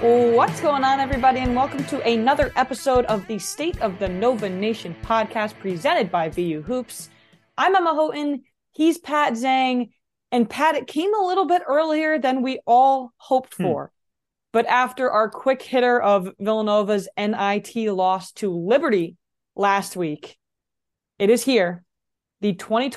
What's going on, everybody, and welcome to another episode of the State of the Nova Nation podcast presented by VU Hoops. I'm Emma Houghton, he's Pat Zhang, and Pat, it came a little bit earlier than we all hoped for. But after our quick hitter of Villanova's NIT loss to Liberty last week, it is here, the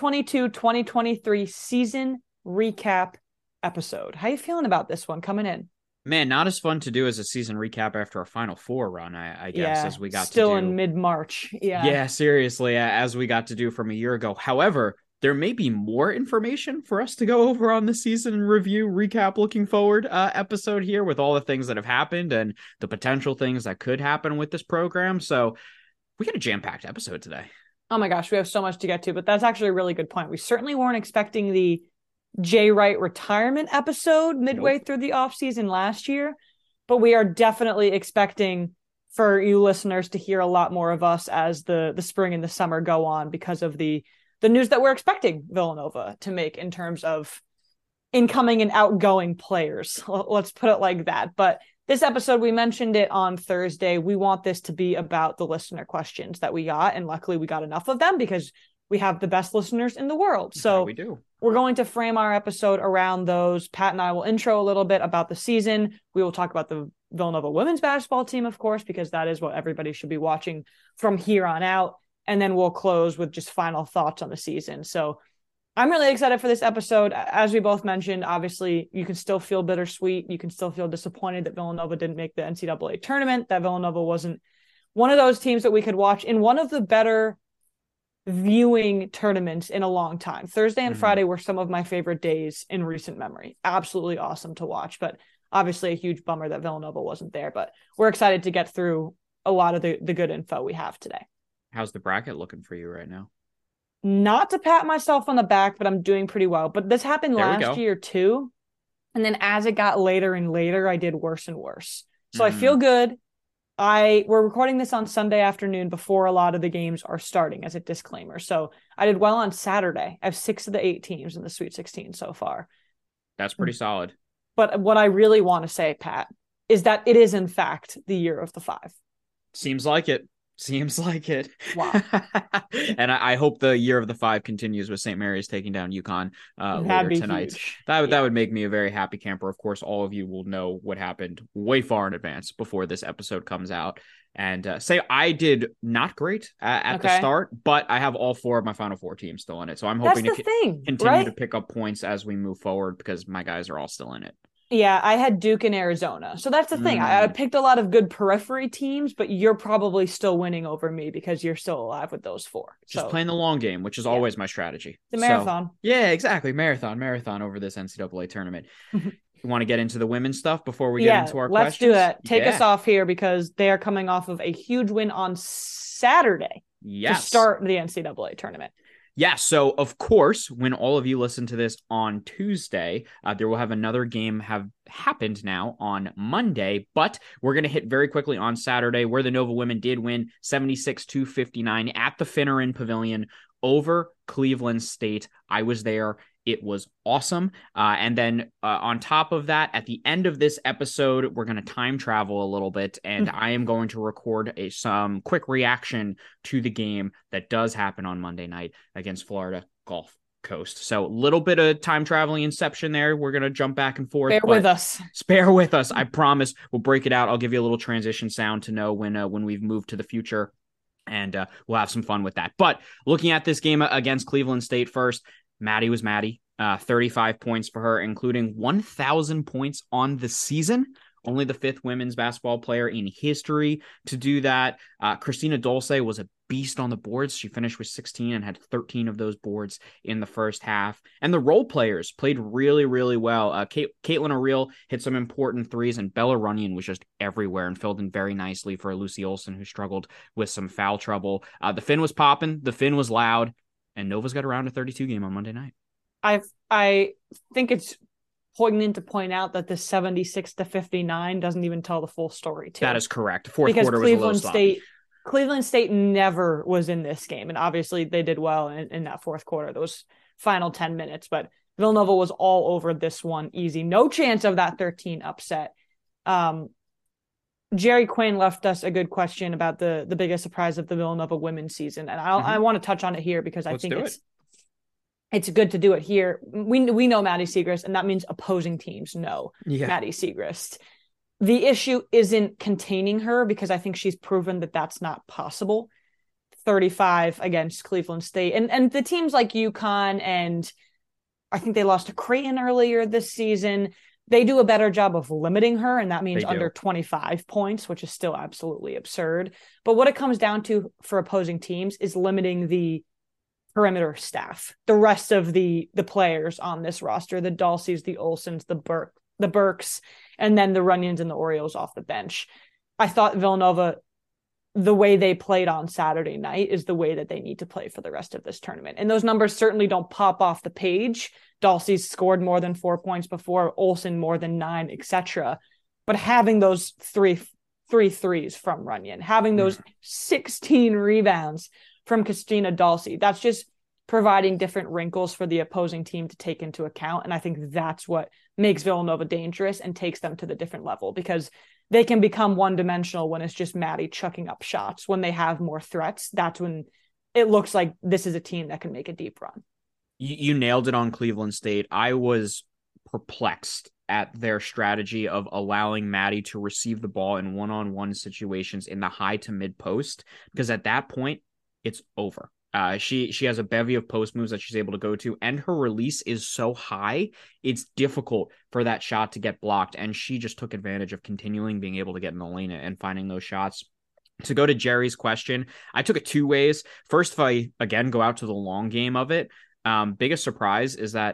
2022-2023 season recap episode. How you feeling about this one coming in? Man, not as fun to do as a season recap after a Final Four run, I guess, as we got still to do. in mid-March. Yeah, seriously, as we got to do from a year ago. However, there may be more information for us to go over on the season review recap looking forward episode here with all the things that have happened and the potential things that could happen with this program. So we got a jam-packed episode today. Oh my gosh, we have so much to get to, but that's actually a really good point. We certainly weren't expecting the Jay Wright retirement episode midway through the offseason last year, but we are definitely expecting for you listeners to hear a lot more of us as the spring and the summer go on because of the news that we're expecting Villanova to make in terms of incoming and outgoing players. Let's put it like that. But this episode, we mentioned it on Thursday. We want this to be about the listener questions that we got, and luckily we got enough of them because we have the best listeners in the world. So we do. We're going to frame our episode around those. Pat and I will intro a little bit about the season. We will talk about the Villanova women's basketball team, of course, because that is what everybody should be watching from here on out. And then we'll close with just final thoughts on the season. So I'm really excited for this episode. As we both mentioned, obviously, you can still feel bittersweet. You can still feel disappointed that Villanova didn't make the NCAA tournament, that Villanova wasn't one of those teams that we could watch in one of the better viewing tournaments in a long time. Thursday and Friday were some of my favorite days in recent memory. Absolutely awesome to watch, but obviously a huge bummer that Villanova wasn't there. But we're excited to get through a lot of the good info we have today. How's the bracket looking for you right now? Not to pat myself on the back, but I'm doing pretty well. But this happened last year too. And then as it got later and later, I did worse and worse. So I feel good. We're recording this on Sunday afternoon before a lot of the games are starting as a disclaimer. So I did well on Saturday. I have 6 of the 8 teams in the Sweet 16 so far. That's pretty solid. But what I really want to say, Pat, is that it is in fact the year of the 5. Seems like it. Wow. And I hope the year of the 5 continues with St. Mary's taking down UConn later tonight. Huge. That would make me a very happy camper. Of course, all of you will know what happened way far in advance before this episode comes out. And say I did not great at the start, but I have all 4 of my Final Four teams still in it. So I'm hoping to continue to pick up points as we move forward because my guys are all still in it. Yeah, I had Duke and Arizona. So that's the thing. I picked a lot of good periphery teams, but you're probably still winning over me because you're still alive with those 4. Just playing the long game, which is always my strategy. The marathon. Yeah, exactly. Marathon over this NCAA tournament. You want to get into the women's stuff before we get into our questions? Let's do that. Take us off here because they are coming off of a huge win on Saturday to start the NCAA tournament. Yeah, so of course, when all of you listen to this on Tuesday, there will have another game have happened now on Monday, but we're going to hit very quickly on Saturday where the Nova women did win 76-59 at the Finneran Pavilion over Cleveland State. I was there. It was awesome. And then on top of that, at the end of this episode, we're going to time travel a little bit, and I am going to record some quick reaction to the game that does happen on Monday night against Florida Gulf Coast. So a little bit of time traveling inception there. We're going to jump back and forth. Spare with us. I promise we'll break it out. I'll give you a little transition sound to know when we've moved to the future, and we'll have some fun with that. But looking at this game against Cleveland State first, Maddie was Maddie. 35 points for her, including 1,000 points on the season. Only the 5th women's basketball player in history to do that. Christina Dulce was a beast on the boards. She finished with 16 and had 13 of those boards in the first half. And the role players played really, really well. Caitlin O'Reilly hit some important threes, and Bella Runyon was just everywhere and filled in very nicely for Lucy Olson, who struggled with some foul trouble. The Fin was popping. The Fin was loud. And Nova's got around a 32 game on Monday night. I think it's poignant to point out that the 76-59 doesn't even tell the full story too. That is correct. Fourth quarter was a little sloppy. Cleveland State never was in this game, and obviously they did well in that fourth quarter, those final 10 minutes, but Villanova was all over this one easy. No chance of that 13 upset. Jerry Quinn left us a good question about the biggest surprise of the Villanova women's season, and I want to touch on it here because I think it's good to do it here. We know Maddie Siegrist, and that means opposing teams know Maddie Siegrist. The issue isn't containing her because I think she's proven that that's not possible. 35 against Cleveland State, and the teams like UConn, and I think they lost to Creighton earlier this season. They do a better job of limiting her, and that means under 25 points, which is still absolutely absurd. But what it comes down to for opposing teams is limiting the perimeter staff, the rest of the players on this roster, the Dalseys, the Olsens, the Burks, and then the Runyons and the Orioles off the bench. I thought Villanova, the way they played on Saturday night is the way that they need to play for the rest of this tournament. And those numbers certainly don't pop off the page. Dalsey's scored more than 4 points before, Olsen more than 9, etc. But having those three threes from Runyon, having those 16 rebounds from Christina Dalsey, that's just providing different wrinkles for the opposing team to take into account. And I think that's what makes Villanova dangerous and takes them to the different level, because they can become one-dimensional when it's just Maddie chucking up shots. When they have more threats, that's when it looks like this is a team that can make a deep run. You nailed it on Cleveland State. I was perplexed at their strategy of allowing Maddie to receive the ball in one-on-one situations in the high to mid post, because at that point, it's over. She has a bevy of post moves that she's able to go to, and her release is so high, it's difficult for that shot to get blocked. And she just took advantage of continuing being able to get in the lane and finding those shots. To go to Jerry's question, I took it two ways. First, if I, again, go out to the long game of it, biggest surprise is that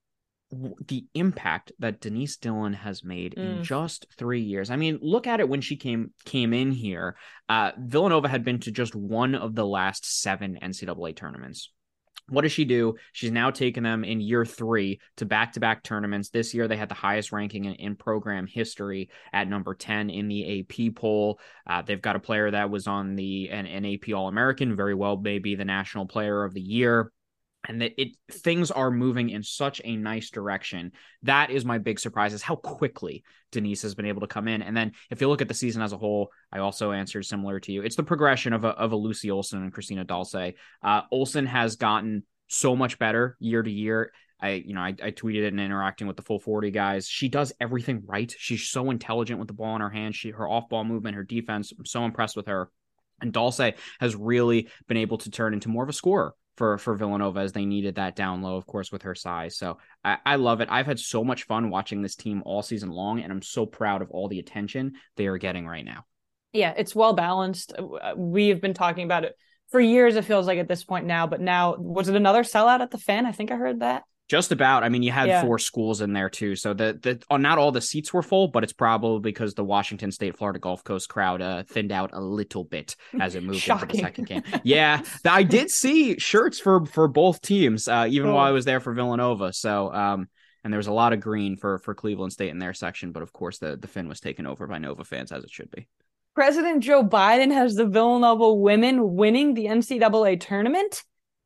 the impact that Denise Dillon has made in just 3 years. I mean, look at it when she came in here. Villanova had been to just one of the last 7 NCAA tournaments. What does she do? She's now taken them in year 3 to back-to-back tournaments. This year, they had the highest ranking in program history at number 10 in the AP poll. They've got a player that was on an AP All-American, very well maybe the National Player of the Year. And things are moving in such a nice direction. That is my big surprise, is how quickly Denise has been able to come in. And then if you look at the season as a whole, I also answered similar to you. It's the progression of a Lucy Olsen and Christina Dalsey. Olsen has gotten so much better year to year. I tweeted it and interacting with the Full 40 guys. She does everything right. She's so intelligent with the ball in her hand. Her off-ball movement, her defense, I'm so impressed with her. And Dalsey has really been able to turn into more of a scorer for Villanova, as they needed that down low, of course, with her size. So I love it. I've had so much fun watching this team all season long, and I'm so proud of all the attention they are getting right now. Yeah, it's well balanced. We have been talking about it for years, it feels like, at this point now. But now, was it another sellout at the Fan? I think I heard that. Just about. I mean, you had 4 schools in there too, so not all the seats were full, but it's probably because the Washington State Florida Gulf Coast crowd thinned out a little bit as it moved into the second game. Yeah, I did see shirts for both teams, even while I was there for Villanova. So, and there was a lot of green for Cleveland State in their section, but of course the Fin was taken over by Nova fans, as it should be. President Joe Biden has the Villanova women winning the NCAA tournament.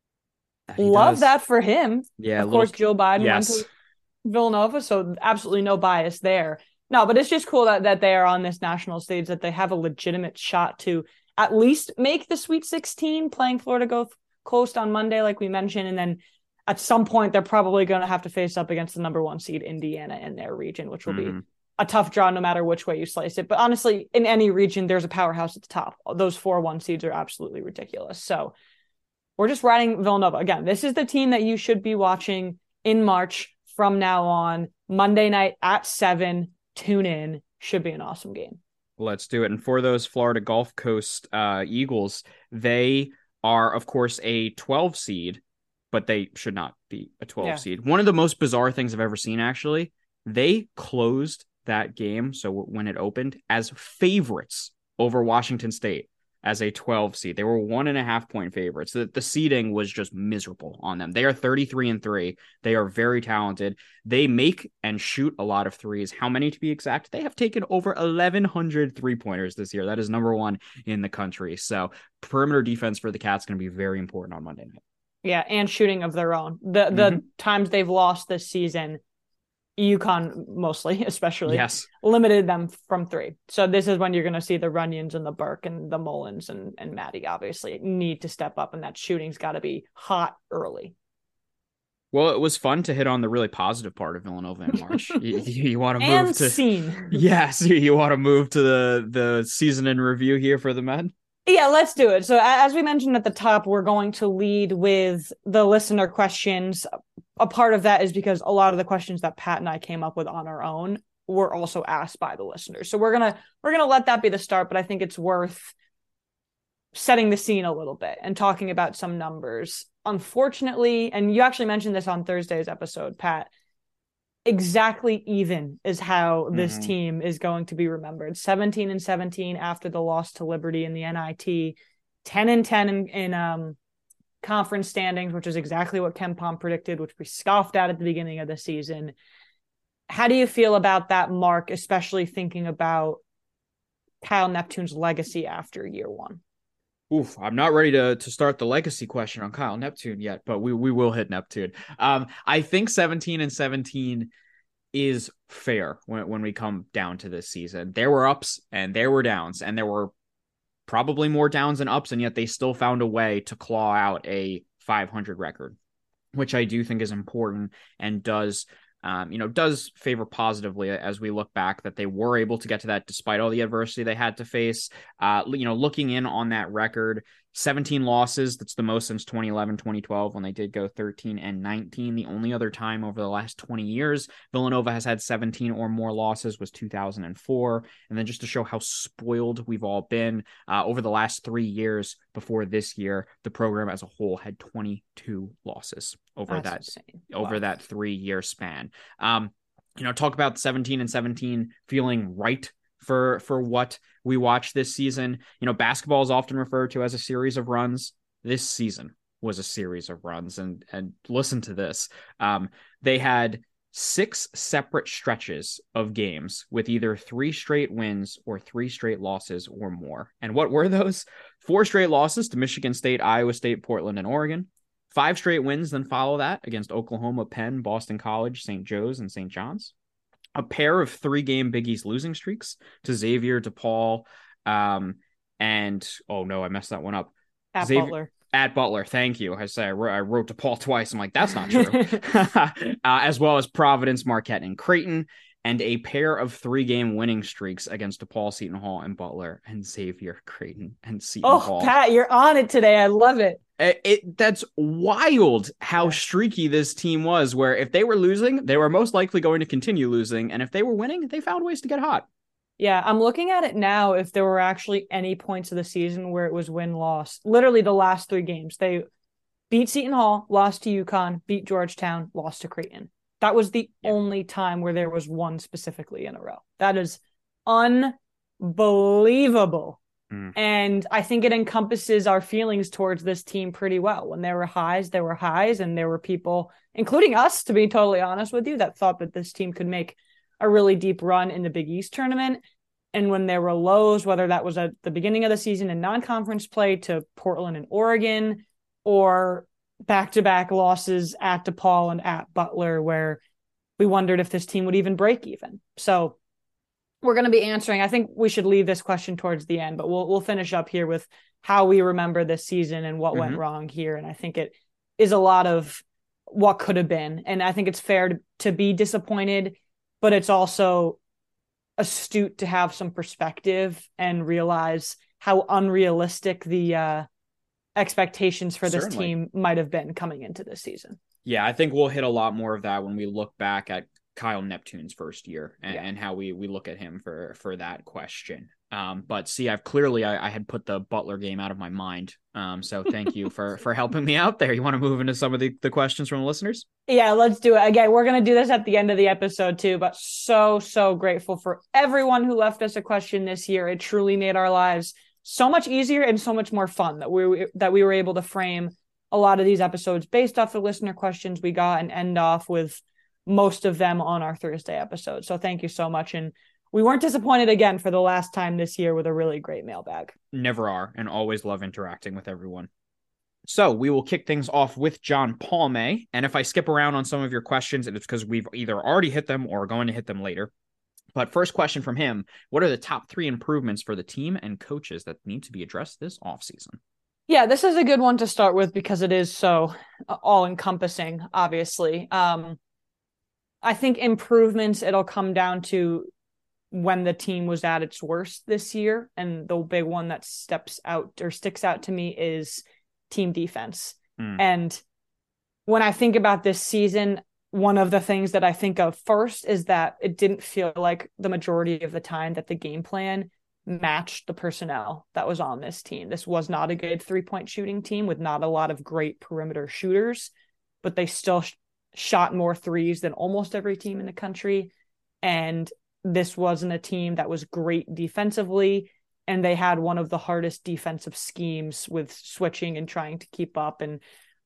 Love that for him. Yeah, of course, Joe Biden went to Villanova, so absolutely no bias there. No, but it's just cool that they are on this national stage, that they have a legitimate shot to at least make the Sweet 16, playing Florida Gulf Coast on Monday, like we mentioned. And then at some point, they're probably going to have to face up against the number 1 seed Indiana in their region, which will be a tough draw no matter which way you slice it. But honestly, in any region, there's a powerhouse at the top. Those 4 1 seeds are absolutely ridiculous. So we're just riding Villanova. Again, this is the team that you should be watching in March from now on. Monday night at 7. Tune in. Should be an awesome game. Let's do it. And for those Florida Gulf Coast Eagles, they are, of course, a 12 seed, but they should not be a 12 seed. One of the most bizarre things I've ever seen, actually, they closed that game, so when it opened, as favorites over Washington State. As a 12 seed. They were 1.5 point favorites. The seeding was just miserable on them. They are 33-3. They are very talented. They make and shoot a lot of threes. How many to be exact? They have taken over 1,100 3-pointers this year. That is number 1 in the country. So perimeter defense for the Cats is going to be very important on Monday night. Yeah, and shooting of their own. The times they've lost this season, UConn mostly, especially, Yes. limited them from 3. So this is when you're going to see the Runyons and the Burke and the Mullins and Maddie obviously need to step up, and that shooting's got to be hot early. Well, it was fun to hit on the really positive part of Villanova in March. You want to move And to scene. yes, you want to move to the season in review here for the men. Yeah, let's do it. So as we mentioned at the top, we're going to lead with the listener questions. A part of that is because a lot of the questions that Pat and I came up with on our own were also asked by the listeners. So we're gonna let that be the start, but I think it's worth setting the scene a little bit and talking about some numbers. Unfortunately, and you actually mentioned this on Thursday's episode, Pat, exactly even is how this team is going to be remembered. 17-17 after the loss to Liberty in the NIT, 10-10 in conference standings, which is exactly what KenPom predicted, which we scoffed at the beginning of the season. How do you feel about that mark, especially thinking about Kyle Neptune's legacy after year one? Oof, I'm not ready to start the legacy question on Kyle Neptune yet, but we will hit Neptune. I think 17-17 is fair when we come down to this season. There were ups and there were downs, and there were probably more downs than ups, and yet they still found a way to claw out a 500 record, which I do think is important and does favor positively as we look back that they were able to get to that despite all the adversity they had to face. Looking in on that record, 17 losses. That's the most since 2011, 2012, when they did go 13-19. The only other time over the last 20 years Villanova has had 17 or more losses was 2004. And then just to show how spoiled we've all been, over the last 3 years before this year, the program as a whole had 22 losses over That's that 3-year span. Talk about 17-17 feeling right for what we watched this season. Basketball is often referred to as a series of runs. This season was a series of runs, and listen to this. They had 6 separate stretches of games with either 3 straight wins or 3 straight losses or more. And what were those? 4 straight losses to Michigan State, Iowa State, Portland, and Oregon. 5 straight wins then follow that against Oklahoma, Penn, Boston College, St. Joe's, and St. John's. A pair of 3-game Big East losing streaks to Xavier, DePaul, and oh no, I messed that one up. At Butler. At Butler, thank you. I wrote DePaul twice. I'm like, that's not true. As well as Providence, Marquette, and Creighton, and a pair of 3-game winning streaks against DePaul, Seton Hall, and Butler, and Xavier, Creighton, and Seton Hall. Oh, Pat, you're on it today. I love it. That's wild how streaky this team was, where if they were losing, they were most likely going to continue losing. And if they were winning, they found ways to get hot. Yeah, I'm looking at it now. If there were actually any points of the season where it was win-loss, literally the last 3 games, they beat Seton Hall, lost to UConn, beat Georgetown, lost to Creighton. That was the only time where there was one specifically in a row. That is unbelievable. And I think it encompasses our feelings towards this team pretty well. When there were highs, and there were people, including us, to be totally honest with you, that thought that this team could make a really deep run in the Big East tournament. And when there were lows, whether that was at the beginning of the season in non-conference play to Portland and Oregon, or back-to-back losses at DePaul and at Butler, where we wondered if this team would even break even. So we're going to be answering. I think we should leave this question towards the end, but we'll finish up here with how we remember this season and what went wrong here. And I think it is a lot of what could have been. And I think it's fair to be disappointed, but it's also astute to have some perspective and realize how unrealistic the expectations for this team might have been coming into this season. Yeah, I think we'll hit a lot more of that when we look back at Kyle Neptune's first year and how we look at him for that question. But see, I had put the Butler game out of my mind. So thank you for helping me out there. You want to move into some of the questions from the listeners? Yeah, let's do it. Again, we're going to do this at the end of the episode too, but so grateful for everyone who left us a question this year. It truly made our lives so much easier and so much more fun that we were able to frame a lot of these episodes based off the listener questions we got and end off with most of them on our Thursday episode. So thank you so much. And we weren't disappointed again for the last time this year with a really great mailbag. Never are, and always love interacting with everyone. So we will kick things off with John Palme. And if I skip around on some of your questions, it's because we've either already hit them or are going to hit them later. But first question from him, what are the top 3 improvements for the team and coaches that need to be addressed this offseason? Yeah, this is a good one to start with because it is so all-encompassing, obviously. I think improvements, it'll come down to when the team was at its worst this year. And the big one that sticks out to me is team defense. And when I think about this season, one of the things that I think of first is that it didn't feel like the majority of the time that the game plan matched the personnel that was on this team. This was not a good 3-point shooting team with not a lot of great perimeter shooters, but they still shot more threes than almost every team in the country. And this wasn't a team that was great defensively. And they had one of the hardest defensive schemes with switching and trying to keep up and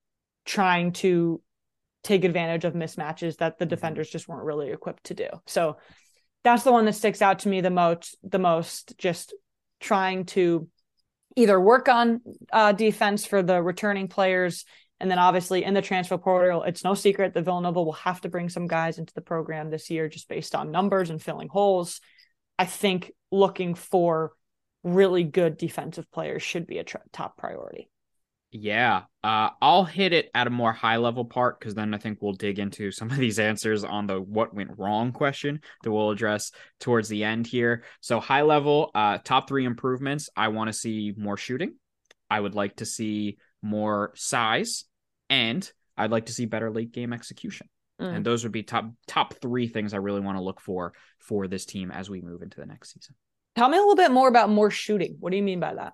trying to take advantage of mismatches that the defenders just weren't really equipped to do. So that's the one that sticks out to me the most, just trying to either work on defense for the returning players. And then obviously in the transfer portal, it's no secret that Villanova will have to bring some guys into the program this year just based on numbers and filling holes. I think looking for really good defensive players should be a top priority. Yeah, I'll hit it at a more high level part because then I think we'll dig into some of these answers on the what went wrong question that we'll address towards the end here. So high level, top 3 improvements. I want to see more shooting. I would like to see more size, and I'd like to see better late game execution. And those would be top 3 things I really want to look for this team as we move into the next season. Tell me a little bit more about more shooting. What do you mean by that?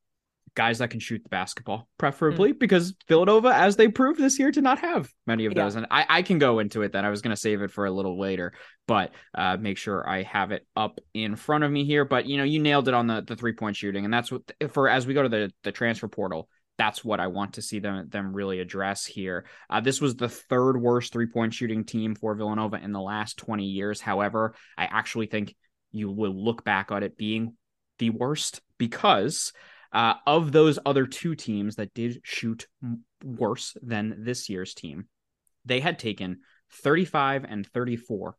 Guys that can shoot the basketball, preferably, because Villanova, as they proved this year, did not have many of those. And I can go into it then. I was going to save it for a little later, but make sure I have it up in front of me here. But, you nailed it on the 3-point shooting. And that's what, as we go to the transfer portal, that's what I want to see them really address here. This was the 3rd worst 3-point shooting team for Villanova in the last 20 years. However, I actually think you will look back at it being the worst because of those other 2 teams that did shoot worse than this year's team, they had taken 35 and 34%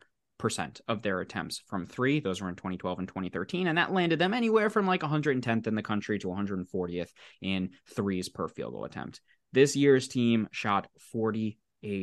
of their attempts from 3. Those were in 2012 and 2013, and that landed them anywhere from like 110th in the country to 140th in threes per field goal attempt. This year's team shot 48%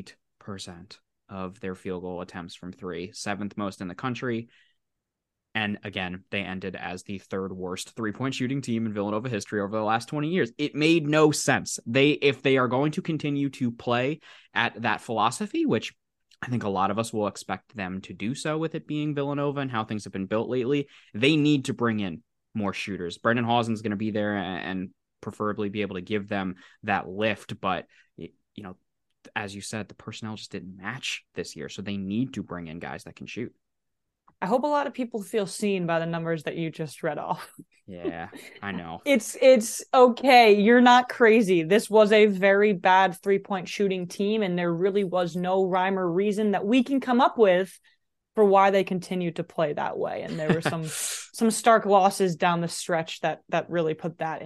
of their field goal attempts from 3, 7th most in the country. And again, they ended as the 3rd worst 3-point shooting team in Villanova history over the last 20 years. It made no sense. If they are going to continue to play at that philosophy, which I think a lot of us will expect them to do so with it being Villanova and how things have been built lately, they need to bring in more shooters. Brendan Hausen's going to be there and preferably be able to give them that lift. But, as you said, the personnel just didn't match this year. So they need to bring in guys that can shoot. I hope a lot of people feel seen by the numbers that you just read off. Yeah, I know. It's okay. You're not crazy. This was a very bad 3-point shooting team, and there really was no rhyme or reason that we can come up with for why they continued to play that way. And there were some stark losses down the stretch that really put that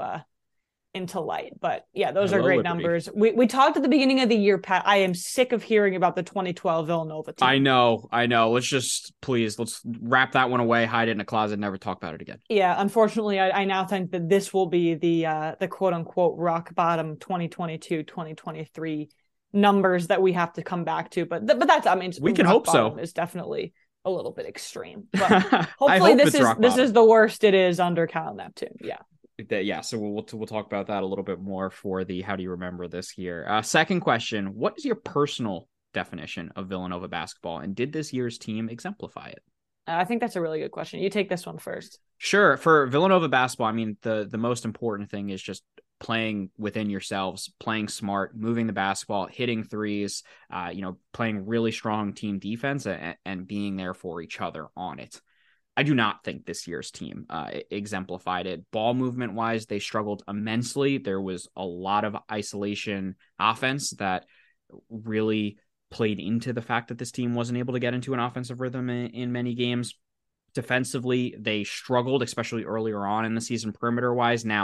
into light. But yeah, those are great Liberty. Numbers. We talked at the beginning of the year, Pat. I am sick of hearing about the 2012 Villanova team. I know. Let's wrap that one away, hide it in a closet, never talk about it again. Yeah, unfortunately, I now think that this will be the quote unquote rock bottom 2022-2023 numbers that we have to come back to. But that's, we can hope so. Is definitely a little bit extreme. But hopefully this is the worst it is under Cal Neptune. Yeah. So we'll talk about that a little bit more for the how do you remember this here. Second question, what is your personal definition of Villanova basketball, and did this year's team exemplify it? I think that's a really good question. You take this one first. Sure. For Villanova basketball, the most important thing is just playing within yourselves, playing smart, moving the basketball, hitting threes, playing really strong team defense and being there for each other on it. I do not think this year's team exemplified it. Ball movement wise, they struggled immensely. There was a lot of isolation offense that really played into the fact that this team wasn't able to get into an offensive rhythm in many games. Defensively, they struggled, especially earlier on in the season perimeter wise. Now,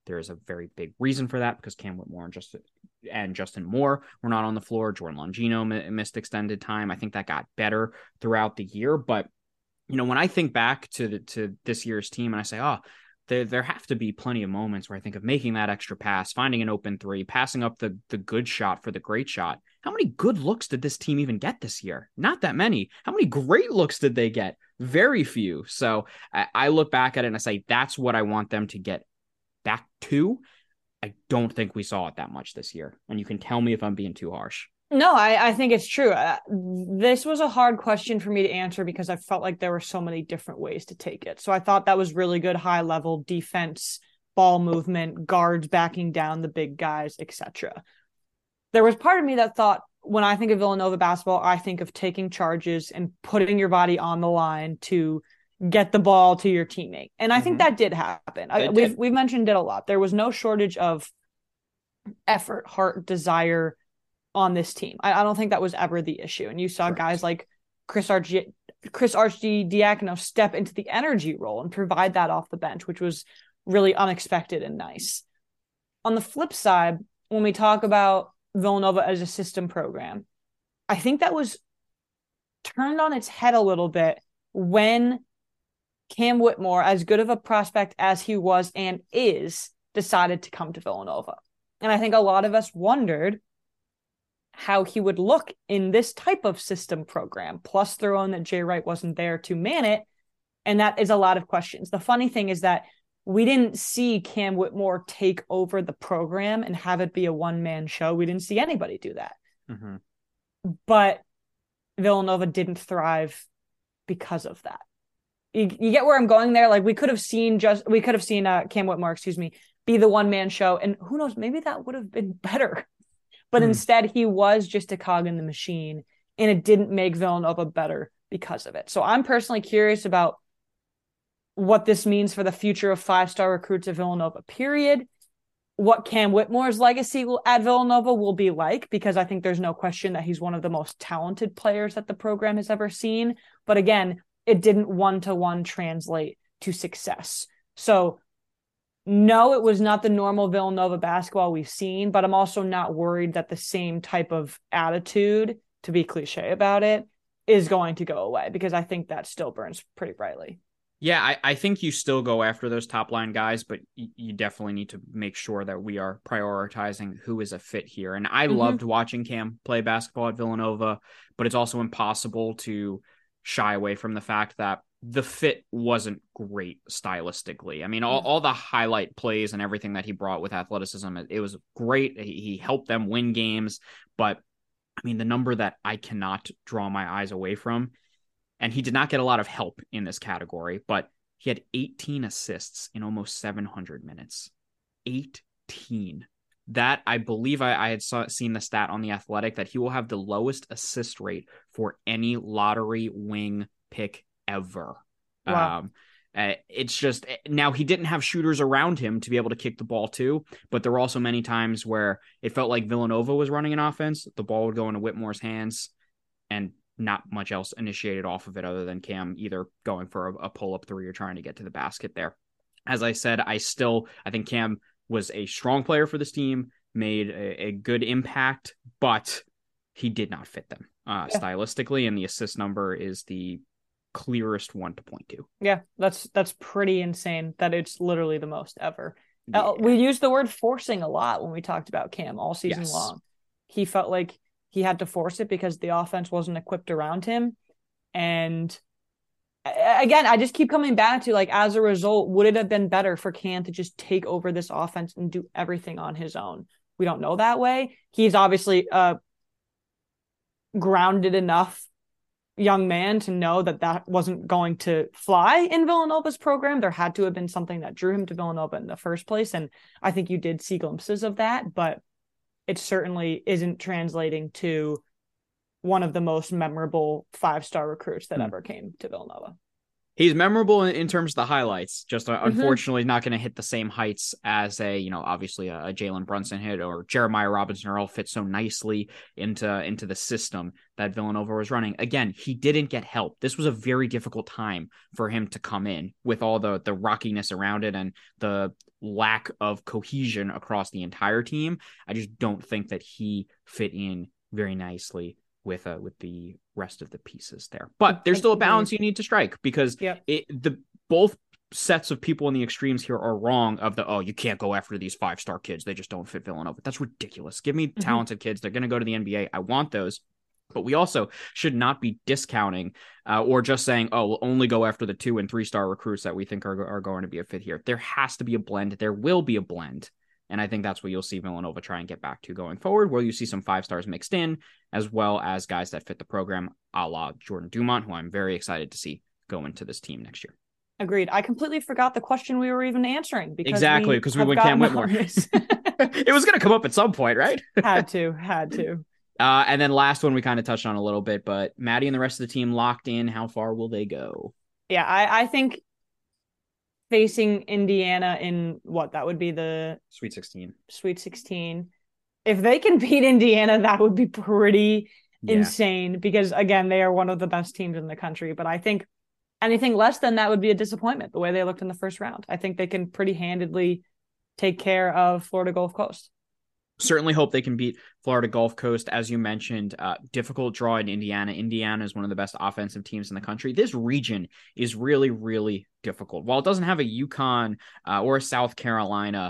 There is a very big reason for that because Cam Whitmore and Justin Moore were not on the floor. Jordan Longino missed extended time. I think that got better throughout the year. But, when I think back to this year's team and I say, there have to be plenty of moments where I think of making that extra pass, finding an open three, passing up the good shot for the great shot. How many good looks did this team even get this year? Not that many. How many great looks did they get? Very few. So I look back at it and I say, that's what I want them to get back to. I don't think we saw it that much this year. And you can tell me if I'm being too harsh. No, I think it's true. This was a hard question for me to answer because I felt like there were so many different ways to take it. So I thought that was really good high level defense, ball movement, guards backing down the big guys, etc. There was part of me that thought when I think of Villanova basketball, I think of taking charges and putting your body on the line to get the ball to your teammate. And I think that did happen. We've mentioned it a lot. There was no shortage of effort, heart, desire on this team. I don't think that was ever the issue. And you saw guys like Chris Arcidiacono step into the energy role and provide that off the bench, which was really unexpected and nice. On the flip side, when we talk about Villanova as a system program, I think that was turned on its head a little bit when Cam Whitmore, as good of a prospect as he was and is, decided to come to Villanova. And I think a lot of us wondered how he would look in this type of system program, plus throw in that Jay Wright wasn't there to man it. And that is a lot of questions. The funny thing is that we didn't see Cam Whitmore take over the program and have it be a one-man show. We didn't see anybody do that. But Villanova didn't thrive because of that. You get where I'm going there? Like we could have seen Cam Whitmore, be the one-man show. And who knows, maybe that would have been better. But instead, he was just a cog in the machine, and it didn't make Villanova better because of it. So I'm personally curious about what this means for the future of five-star recruits at Villanova, period. What Cam Whitmore's legacy at Villanova will be like, because I think there's no question that he's one of the most talented players that the program has ever seen. But again, it didn't one-to-one translate to success. So no, it was not the normal Villanova basketball we've seen, but I'm also not worried that the same type of attitude, to be cliche about it, is going to go away, because I think that still burns pretty brightly. Yeah, I think you still go after those top line guys, but you definitely need to make sure that we are prioritizing who is a fit here. And I loved watching Cam play basketball at Villanova, but it's also impossible to shy away from the fact that the fit wasn't great stylistically. I mean, all the highlight plays and everything that he brought with athleticism, it was great. He helped them win games, but I mean, the number that I cannot draw my eyes away from, and he did not get a lot of help in this category, but he had 18 assists in almost 700 minutes. 18. That, I believe I had seen the stat on The Athletic that he will have the lowest assist rate for any lottery wing pick ever. Wow. It's just, now he didn't have shooters around him to be able to kick the ball to, but there were also many times where it felt like Villanova was running an offense. The ball would go into Whitmore's hands and not much else initiated off of it other than Cam either going for a pull-up three or trying to get to the basket there. As I said, I think Cam was a strong player for this team, made a good impact, but he did not fit them stylistically, and the assist number is the clearest one to point to. Yeah, that's pretty insane that it's literally the most ever. Yeah. We used the word forcing a lot when we talked about Cam all season long. He felt like he had to force it because the offense wasn't equipped around him. And again, I just keep coming back to, like, as a result, would it have been better for Cam to just take over this offense and do everything on his own? We don't know that way. He's obviously grounded enough young man to know that wasn't going to fly in Villanova's program. There had to have been something that drew him to Villanova in the first place. And I think you did see glimpses of that, but it certainly isn't translating to one of the most memorable five-star recruits that ever came to Villanova. He's memorable in terms of the highlights. Just Mm-hmm. unfortunately not going to hit the same heights as obviously a Jalen Brunson hit or Jeremiah Robinson Earl fit so nicely into the system that Villanova was running. Again, he didn't get help. This was a very difficult time for him to come in with all the rockiness around it and the lack of cohesion across the entire team. I just don't think that he fit in very nicely with the rest of the pieces there. But there's still a balance you need to strike because yep. both sets of people in the extremes here are wrong of you can't go after these 5-star kids. They just don't fit Villanova. That's ridiculous. Give me talented kids. They're going to go to the NBA. I want those. But we also should not be discounting or just saying, we'll only go after the 2- and 3-star recruits that we think are going to be a fit here. There has to be a blend. There will be a blend. And I think that's what you'll see Villanova try and get back to going forward, where you see some 5-stars mixed in, as well as guys that fit the program, a la Jordan Dumont, who I'm very excited to see go into this team next year. Agreed. I completely forgot the question we were even answering because we went Cam Whitmore. It was going to come up at some point, right? Had to. And then last one we kind of touched on a little bit, but Maddie and the rest of the team locked in. How far will they go? Yeah, I think facing Indiana in that would be the Sweet 16. If they can beat Indiana, that would be pretty insane because, again, they are one of the best teams in the country. But I think anything less than that would be a disappointment, the way they looked in the first round. I think they can pretty handedly take care of Florida Gulf Coast. Certainly hope they can beat Florida Gulf Coast. As you mentioned, difficult draw in Indiana. Indiana is one of the best offensive teams in the country. This region is really, really difficult. While it doesn't have a UConn or a South Carolina,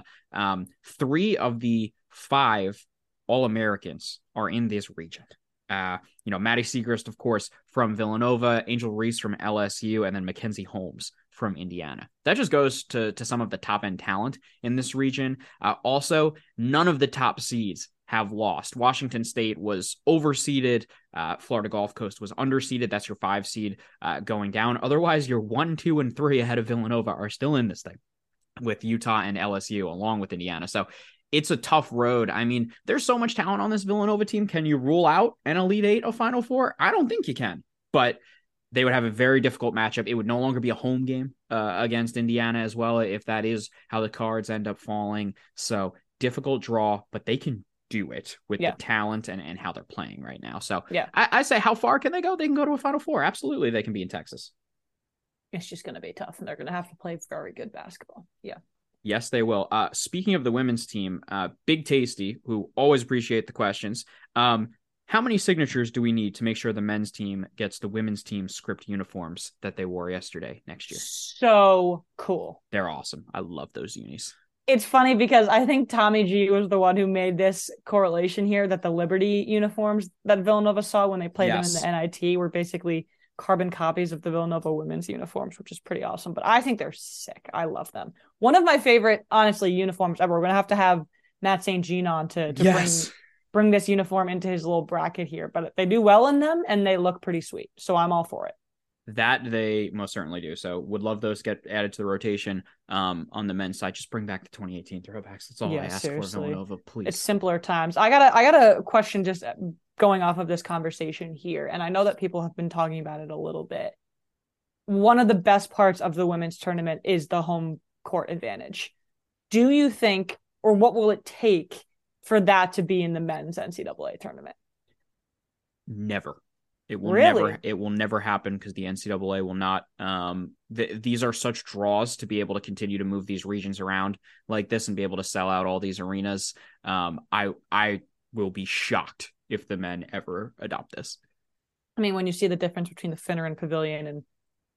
3 of the 5 All-Americans are in this region. Maddie Siegrist, of course, from Villanova, Angel Reese from LSU, and then Mackenzie Holmes from Indiana. That just goes to some of the top end talent in this region. Also, none of the top seeds have lost. Washington State was overseeded. Florida Gulf Coast was underseeded. That's your 5 seed going down. Otherwise, your 1, 2, and 3 ahead of Villanova are still in this thing with Utah and LSU along with Indiana. So it's a tough road. I mean, there's so much talent on this Villanova team. Can you rule out an Elite 8 of Final Four? I don't think you can, but they would have a very difficult matchup. It would no longer be a home game against Indiana as well, if that is how the cards end up falling. So difficult draw, but they can do it with the talent and how they're playing right now. So I say, how far can they go? They can go to a Final Four. Absolutely, they can be in Texas. It's just going to be tough, and they're going to have to play very good basketball. Yeah. Yes, they will. Speaking of the women's team, Big Tasty, who always appreciate the questions. How many signatures do we need to make sure the men's team gets the women's team script uniforms that they wore yesterday next year? So cool. They're awesome. I love those unis. It's funny because I think Tommy G was the one who made this correlation here that the Liberty uniforms that Villanova saw when they played them in the NIT were basically carbon copies of the Villanova women's uniforms, which is pretty awesome. But I think they're sick. I love them. One of my favorite, honestly, uniforms ever. We're going to have Matt St. Jean on to bring this uniform into his little bracket here. But they do well in them, and they look pretty sweet. So I'm all for it. That they most certainly do. So would love those get added to the rotation on the men's side. Just bring back the 2018 throwbacks. That's all I ask for, Villanova, please. It's simpler times. I got a question just going off of this conversation here, and I know that people have been talking about it a little bit. One of the best parts of the women's tournament is the home court advantage. Do you think, or what will it take for that to be in the men's NCAA tournament? Never. It will never happen because the NCAA will not. These are such draws to be able to continue to move these regions around like this and be able to sell out all these arenas. I will be shocked if the men ever adopt this. I mean, when you see the difference between the Finneran Pavilion and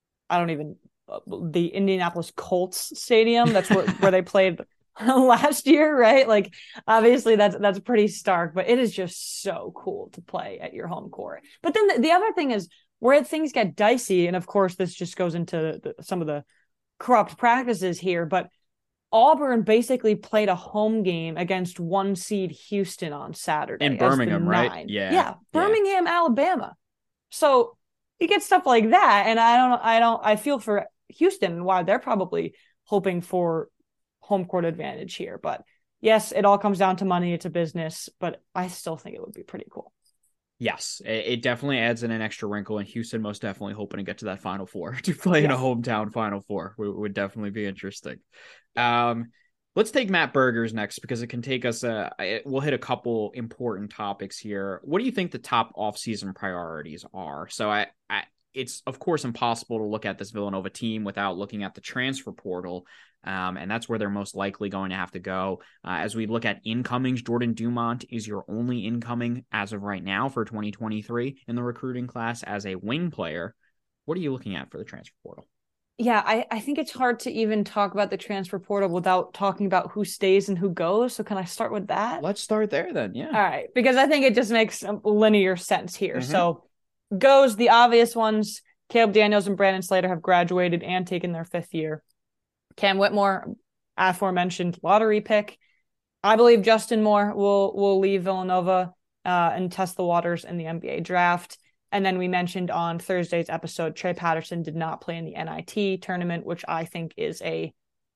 the Indianapolis Colts Stadium, that's where they played last year, right? Like, obviously that's pretty stark, but it is just so cool to play at your home court. But then the other thing is where things get dicey, and of course this just goes into some of the corrupt practices here, but Auburn basically played a home game against 1 seed Houston on Saturday in Birmingham, right? Yeah, Birmingham, Alabama. So you get stuff like that, and I feel for Houston and why they're probably hoping for home court advantage here. But yes, it all comes down to money. It's a business, but I still think it would be pretty cool. Yes, it definitely adds in an extra wrinkle, and Houston most definitely hoping to get to that Final Four to play in a Yes. hometown Final Four would definitely be interesting. Yeah. Let's take Matt Burgers next because it can take us. We'll hit a couple important topics here. What do you think the top offseason priorities are? So it's of course impossible to look at this Villanova team without looking at the transfer portal. And that's where they're most likely going to have to go. As we look at incomings, Jordan Dumont is your only incoming as of right now for 2023 in the recruiting class as a wing player. What are you looking at for the transfer portal? Yeah, I think it's hard to even talk about the transfer portal without talking about who stays and who goes. So can I start with that? Let's start there then. Yeah. All right, because I think it just makes linear sense here. Mm-hmm. So goes the obvious ones. Caleb Daniels and Brandon Slater have graduated and taken their 5th year. Cam Whitmore, aforementioned lottery pick. I believe Justin Moore will leave Villanova and test the waters in the NBA draft. And then we mentioned on Thursday's episode, Trey Patterson did not play in the NIT tournament, which I think is a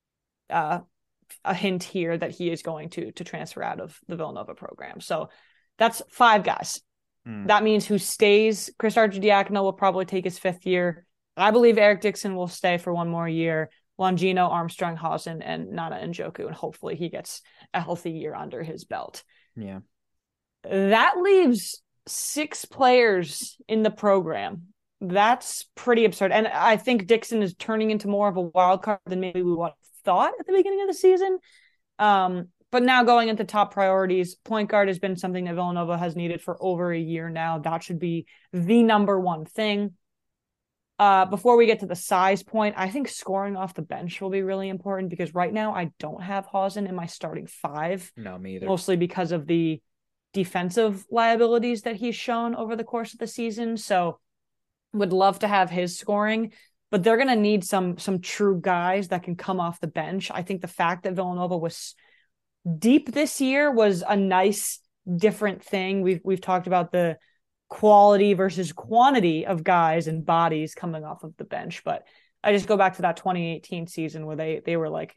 hint here that he is going to transfer out of the Villanova program. So that's 5 guys. That means who stays. Chris Arcidiacono will probably take his 5th year. I believe Eric Dixon will stay for 1 more year. Longino, Armstrong, Hausen, and Nana Njoku, and hopefully he gets a healthy year under his belt. Yeah. That leaves 6 players in the program. That's pretty absurd. And I think Dixon is turning into more of a wild card than maybe we would have thought at the beginning of the season. But now going into top priorities, point guard has been something that Villanova has needed for over a year now. That should be the number one thing. Before we get to the size point, I think scoring off the bench will be really important because right now I don't have Hausen in my starting 5. No, me either. Mostly because of the defensive liabilities that he's shown over the course of the season. So would love to have his scoring, but they're going to need some true guys that can come off the bench. I think the fact that Villanova was deep this year was a nice different thing. We've talked about the quality versus quantity of guys and bodies coming off of the bench. But I just go back to that 2018 season where they were like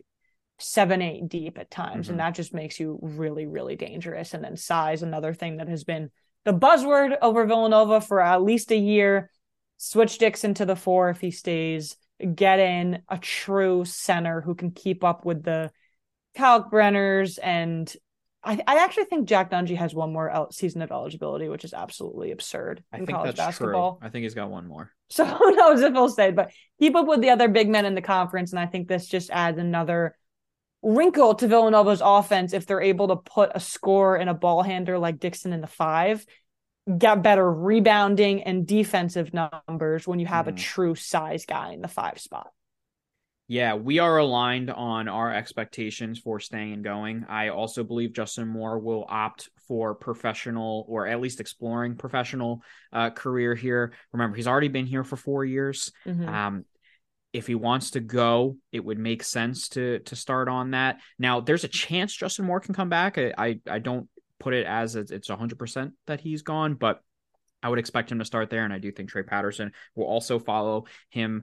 7-8 deep at times. And that just makes you really, really dangerous. And then size, another thing that has been the buzzword over Villanova for at least a year. Switch Dixon to the 4 if he stays. Get in a true center who can keep up with the Kalkbrenners, and I actually think Jack Dungy has 1 more season of eligibility, which is absolutely absurd in college basketball. True. I think he's got 1 more. So who knows if he'll stay, but keep up with the other big men in the conference, and I think this just adds another wrinkle to Villanova's offense if they're able to put a scorer and a ball handler like Dixon in the 5, get better rebounding and defensive numbers when you have a true size guy in the 5 spot. Yeah, we are aligned on our expectations for staying and going. I also believe Justin Moore will opt for professional, or at least exploring professional career here. Remember, he's already been here for 4 years. If he wants to go, it would make sense to start on that. Now, there's a chance Justin Moore can come back. I don't put it as it's 100% that he's gone, but I would expect him to start there, and I do think Trey Patterson will also follow him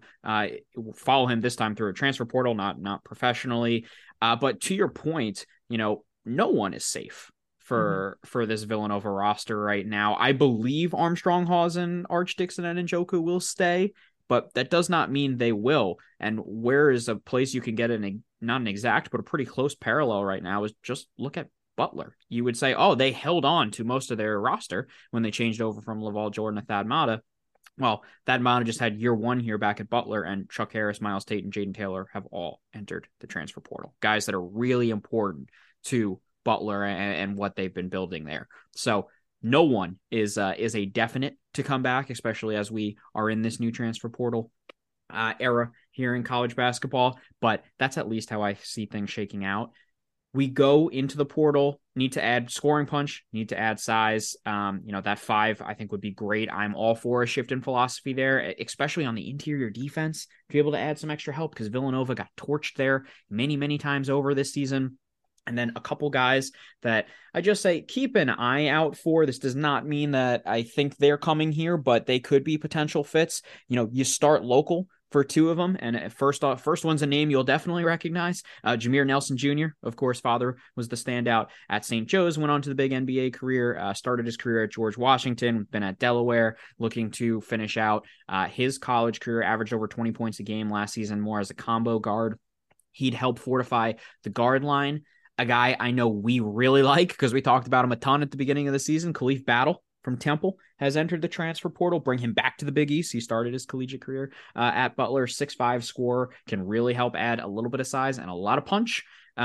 this time through a transfer portal, not professionally. But to your point, no one is safe for this Villanova roster right now. I believe Armstrong, Hausen, Arch Dixon, and Njoku will stay, but that does not mean they will. And where is a place you can get not an exact, but a pretty close parallel right now is just look at Butler. You would say, oh, they held on to most of their roster when they changed over from Laval Jordan to Thad Matta. Well, Thad Matta just had year 1 here back at Butler, and Chuck Harris, Miles Tate, and Jaden Taylor have all entered the transfer portal. Guys that are really important to Butler and what they've been building there. So no one is a definite to come back, especially as we are in this new transfer portal era here in college basketball. But that's at least how I see things shaking out. We go into the portal, need to add scoring punch, need to add size. That 5 I think would be great. I'm all for a shift in philosophy there, especially on the interior defense, to be able to add some extra help because Villanova got torched there many, many times over this season. And then a couple guys that I just say keep an eye out for. This does not mean that I think they're coming here, but they could be potential fits. You start local for two of them. And first one's a name you'll definitely recognize. Jameer Nelson Jr., of course, father was the standout at St. Joe's, went on to the big NBA career, started his career at George Washington, been at Delaware, looking to finish out his college career, averaged over 20 points a game last season, more as a combo guard. He'd help fortify the guard line. A guy I know we really like because we talked about him a ton at the beginning of the season, Khalif Battle from Temple has entered the transfer portal. Bring him back to the Big East. He started his collegiate career at Butler. 6'5" scorer, can really help add a little bit of size and a lot of punch.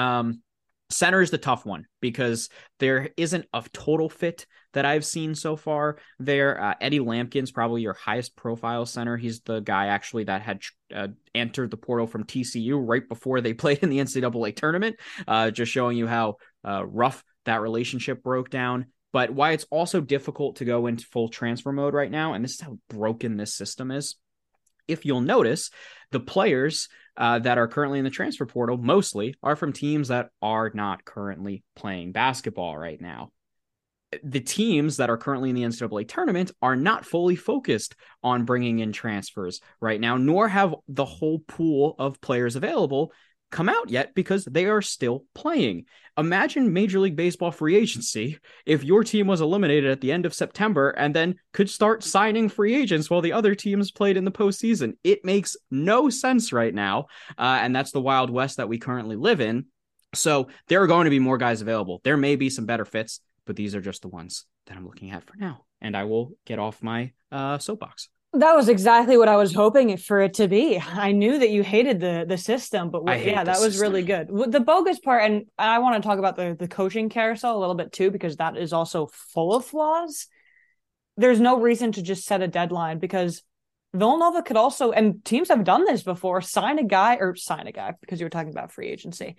Center is the tough one because there isn't a total fit that I've seen so far there. Eddie Lampkin's probably your highest profile center. He's the guy actually that had entered the portal from TCU right before they played in the NCAA tournament, just showing you how rough that relationship broke down. But why it's also difficult to go into full transfer mode right now, and this is how broken this system is. If you'll notice, the players that are currently in the transfer portal mostly are from teams that are not currently playing basketball right now. The teams that are currently in the NCAA tournament are not fully focused on bringing in transfers right now, nor have the whole pool of players available come out yet because they are still playing. Imagine Major League Baseball free agency if your team was eliminated at the end of September and then could start signing free agents while the other teams played in the postseason. It makes no sense right now, and that's the Wild West that we currently live in. So there are going to be more guys available. There may be some better fits, but these are just the ones that I'm looking at for now, and I will get off my soapbox. That was exactly what I was hoping for it to be. I knew that you hated the system, but yeah, that was really good. The bogus part, and I want to talk about the coaching carousel a little bit too, because that is also full of flaws. There's no reason to just set a deadline because Villanova could also, and teams have done this before, sign a guy because you were talking about free agency,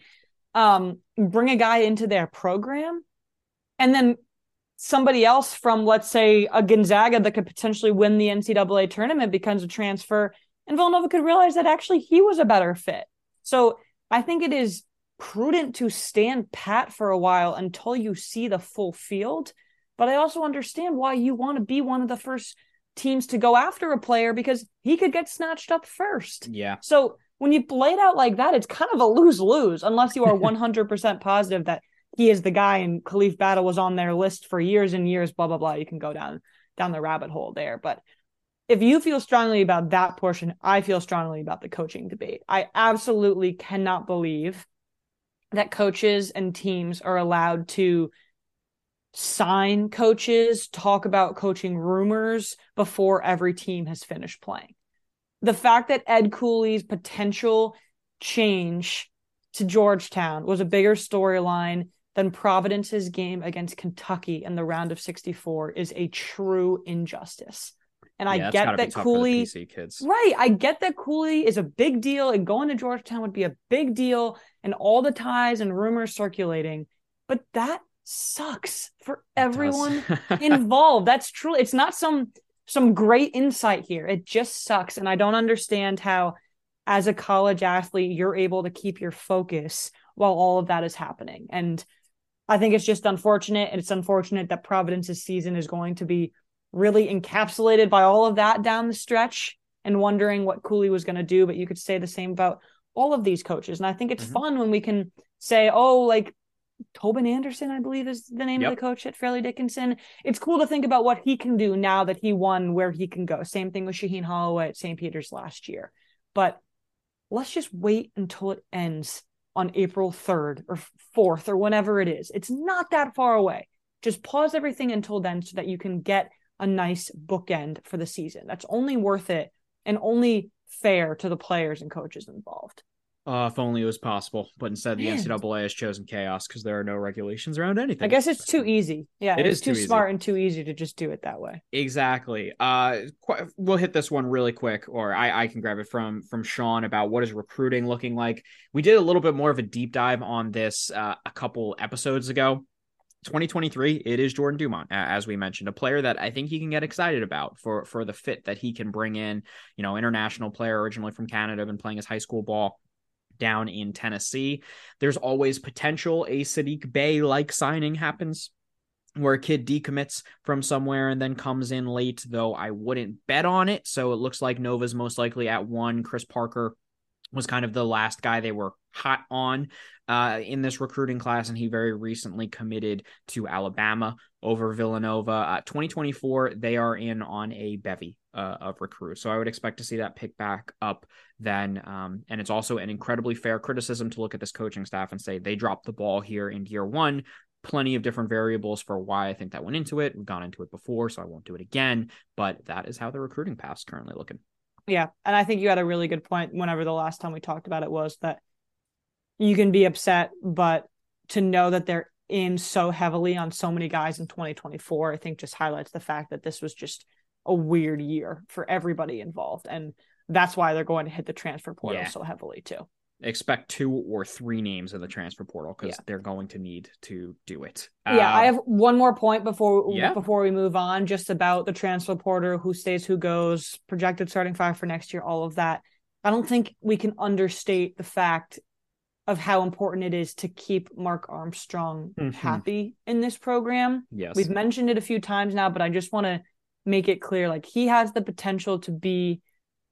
bring a guy into their program, and then somebody else from, let's say, a Gonzaga that could potentially win the NCAA tournament becomes a transfer, and Villanova could realize that actually he was a better fit. So I think it is prudent to stand pat for a while until you see the full field. But I also understand why you want to be one of the first teams to go after a player because he could get snatched up first. Yeah. So when you play it out like that, it's kind of a lose-lose unless you are 100% positive that he is the guy and Khalif Battle was on their list for years and years, blah, blah, blah. You can go down the rabbit hole there. But if you feel strongly about that portion, I feel strongly about the coaching debate. I absolutely cannot believe that coaches and teams are allowed to sign coaches, talk about coaching rumors before every team has finished playing. The fact that Ed Cooley's potential change to Georgetown was a bigger storyline than Providence's game against Kentucky in the round of 64 is a true injustice. And I get that Cooley, right? I get that Cooley is a big deal and going to Georgetown would be a big deal and all the ties and rumors circulating, but that sucks for everyone involved. That's true. It's not some great insight here. It just sucks. And I don't understand how, as a college athlete, you're able to keep your focus while all of that is happening. And I think it's just unfortunate. And it's unfortunate that Providence's season is going to be really encapsulated by all of that down the stretch and wondering what Cooley was going to do. But you could say the same about all of these coaches. And I think it's fun when we can say, oh, like Tobin Anderson, I believe is the name of the coach at Fairleigh Dickinson. It's cool to think about what he can do now that he won, where he can go. Same thing with Shaheen Holloway at St. Peter's last year. But let's just wait until it ends on April 3rd or 4th or whenever it is. It's not that far away. Just pause everything until then so that you can get a nice bookend for the season. That's only worth it and only fair to the players and coaches involved. If only it was possible, but instead the NCAA has chosen chaos because there are no regulations around anything. I guess it's too easy. Yeah, it's too smart and too easy to just do it that way. Exactly. We'll hit this one really quick, or I can grab it from Sean about what is recruiting looking like. We did a little bit more of a deep dive on this a couple episodes ago. 2023, it is Jordan Dumont, as we mentioned, a player that I think he can get excited about for the fit that he can bring in. You know, international player originally from Canada, been playing his high school ball down in Tennessee. There's always potential a Sadiq Bey-like signing happens where a kid decommits from somewhere and then comes in late, though I wouldn't bet on it. So it looks like Nova's most likely at 1. Chris Parker was kind of the last guy they were hot on in this recruiting class, and he very recently committed to Alabama over Villanova. 2024, they are in on a bevy of recruits, so I would expect to see that pick back up then. And it's also an incredibly fair criticism to look at this coaching staff and say they dropped the ball here in year 1. Plenty of different variables for why I think that went into it. We've gone into it before, so I won't do it again, but that is how the recruiting path is currently looking. Yeah. And I think you had a really good point whenever the last time we talked about it was that you can be upset, but to know that they're in so heavily on so many guys in 2024, I think just highlights the fact that this was just a weird year for everybody involved. And that's why they're going to hit the transfer portal so heavily too. Expect 2 or 3 names in the transfer portal because they're going to need to do it. I have one more point before we move on, just about the transfer portal, who stays, who goes, projected starting 5 for next year, all of that. I don't think we can understate the fact of how important it is to keep Mark Armstrong happy in this program. Yes. We've mentioned it a few times now, but I just want to make it clear, like, he has the potential to be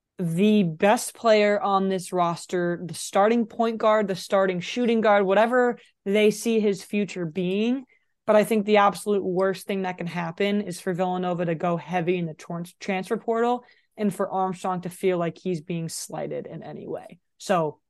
the best player on this roster, the starting point guard, the starting shooting guard, whatever they see his future being. But I think the absolute worst thing that can happen is for Villanova to go heavy in the transfer portal and for Armstrong to feel like he's being slighted in any way. So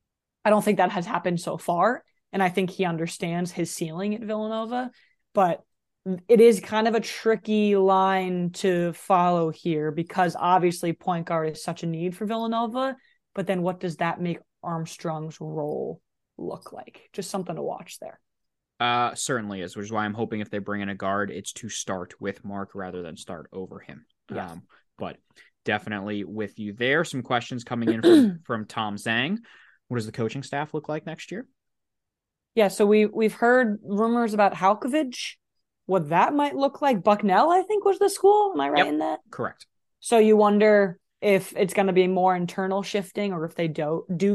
I don't think that has happened so far. And I think he understands his ceiling at Villanova, but it is kind of a tricky line to follow here because obviously point guard is such a need for Villanova, but then what does that make Armstrong's role look like? Just something to watch there. Certainly is, which is why I'm hoping if they bring in a guard, it's to start with Mark rather than start over him. Yeah. But definitely with you there. Some questions coming in from Tom Zhang. What does the coaching staff look like next year? Yeah, so we've heard rumors about Halkovich. What that might look like. Bucknell, I think, was the school. Am I right in that? Correct. So you wonder if it's going to be more internal shifting or if they do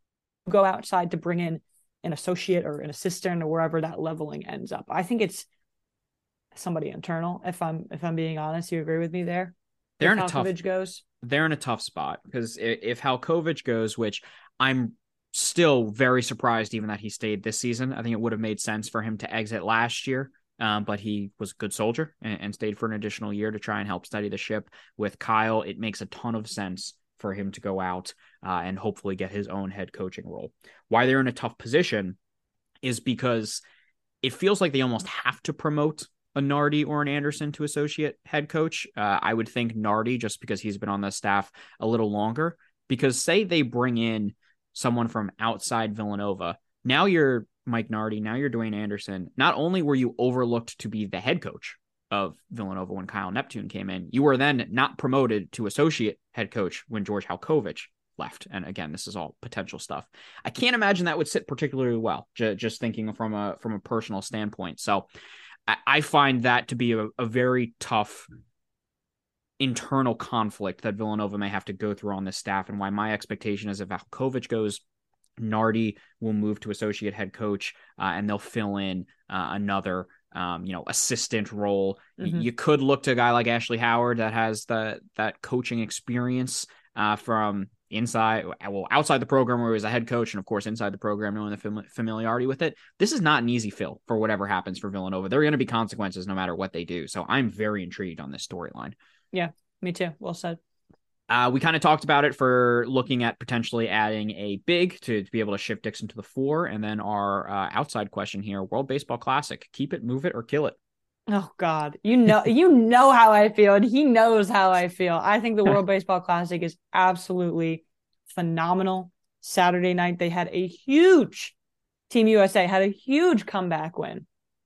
go outside to bring in an associate or an assistant or wherever that leveling ends up. I think it's somebody internal. If I'm being honest, you agree with me there? They're in a tough spot because if Halkovich goes, which I'm still very surprised even that he stayed this season. I think it would have made sense for him to exit last year. But he was a good soldier and stayed for an additional year to try and help steady the ship with Kyle. It makes a ton of sense for him to go out and hopefully get his own head coaching role. Why they're in a tough position is because it feels like they almost have to promote a Nardi or an Anderson to associate head coach. I would think Nardi just because he's been on the staff a little longer, because say they bring in someone from outside Villanova. Now you're Mike Nardi, now you're Dwayne Anderson. Not only were you overlooked to be the head coach of Villanova when Kyle Neptune came in, you were then not promoted to associate head coach when George Halkovich left. And again, this is all potential stuff. I can't imagine that would sit particularly well, just thinking from a personal standpoint. So I find that to be a very tough internal conflict that Villanova may have to go through on this staff, and why my expectation is if Halkovich goes, Nardi will move to associate head coach, and they'll fill in another, assistant role. You could look to a guy like Ashley Howard that has that coaching experience from outside the program where he was a head coach, and of course inside the program knowing the familiarity with it. This is not an easy fill for whatever happens for Villanova. There are going to be consequences no matter what they do. So I'm very intrigued on this storyline. Yeah, me too. Well said. We kind of talked about it for looking at potentially adding a big to be able to shift Dixon to the 4. And then our outside question here, World Baseball Classic, keep it, move it, or kill it. Oh God, you know how I feel, and he knows how I feel. I think the World Baseball Classic is absolutely phenomenal. Saturday night, they had a huge Team USA had a huge comeback win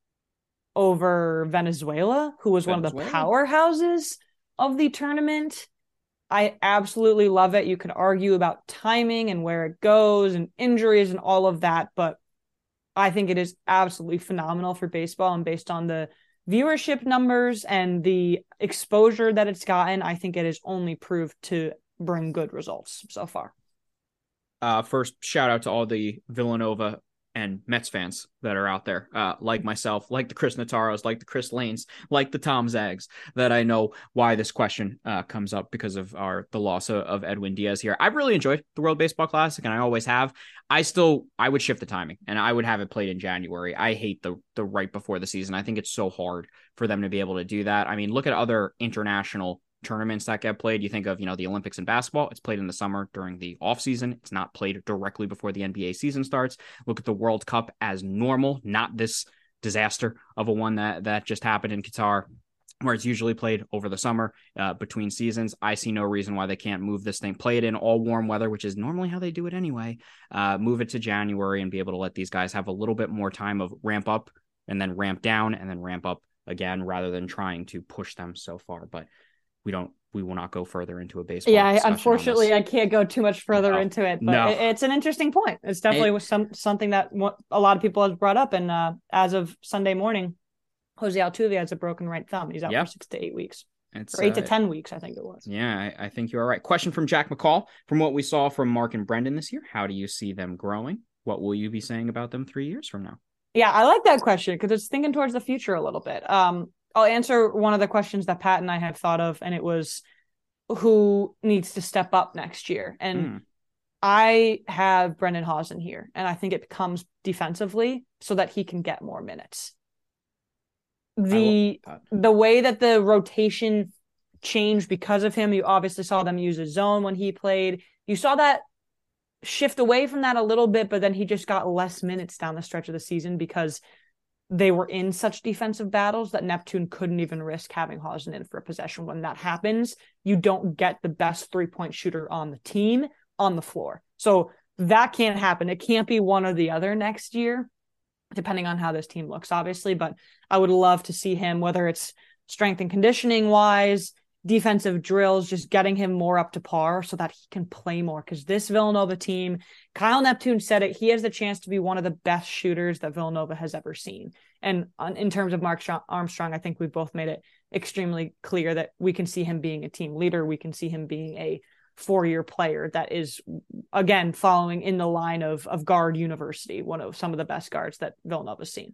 over Venezuela, who was one of the powerhouses of the tournament. I absolutely love it. You could argue about timing and where it goes and injuries and all of that, but I think it is absolutely phenomenal for baseball, and based on the viewership numbers and the exposure that it's gotten, I think it has only proved to bring good results so far. First, shout out to all the Villanova and Mets fans that are out there, like myself, like the Chris Notaros, like the Chris Lanes, like the Tom Zags, that I know why this question comes up because of the loss of Edwin Diaz here. I've really enjoyed the World Baseball Classic, and I always have. I would shift the timing, and I would have it played in January. I hate the right before the season. I think it's so hard for them to be able to do that. I mean, look at other international tournaments that get played. You think of, the Olympics and basketball. It's played in the summer during the off season. It's not played directly before the NBA season starts. Look at the World Cup as normal, not this disaster of a one that just happened in Qatar, where it's usually played over the summer between seasons. I see no reason why they can't move this thing, play it in all warm weather, which is normally how they do it anyway, move it to January and be able to let these guys have a little bit more time of ramp up and then ramp down and then ramp up again, rather than trying to push them so far. But we will not go further into a baseball. Yeah, unfortunately, I can't go too much further into it, but it's an interesting point. It's definitely something that a lot of people have brought up. And as of Sunday morning, Jose Altuve has a broken right thumb. He's out for 6 to 8 weeks. Or 8 to 10 weeks, I think it was. Yeah, I think you are right. Question from Jack McCall. From what we saw from Mark and Brendan this year, how do you see them growing? What will you be saying about them 3 years from now? Yeah, I like that question because it's thinking towards the future a little bit. I'll answer one of the questions that Pat and I had thought of, and it was who needs to step up next year. And I have Brendan Hausen here, and I think it comes defensively so that he can get more minutes. The way that the rotation changed because of him, you obviously saw them use a zone when he played. You saw that shift away from that a little bit, but then he just got less minutes down the stretch of the season because they were in such defensive battles that Neptune couldn't even risk having Hausen in for a possession. When that happens, you don't get the best 3-point shooter on the team on the floor. So that can't happen. It can't be one or the other next year, depending on how this team looks, obviously. But I would love to see him, whether it's strength and conditioning wise, defensive drills, just getting him more up to par so that he can play more. Because this Villanova team, Kyle Neptune said it, he has the chance to be one of the best shooters that Villanova has ever seen. And in terms of Mark Armstrong, I think we've both made it extremely clear that we can see him being a team leader. We can see him being a 4-year player that is, again, following in the line of guard university, one of some of the best guards that Villanova's seen.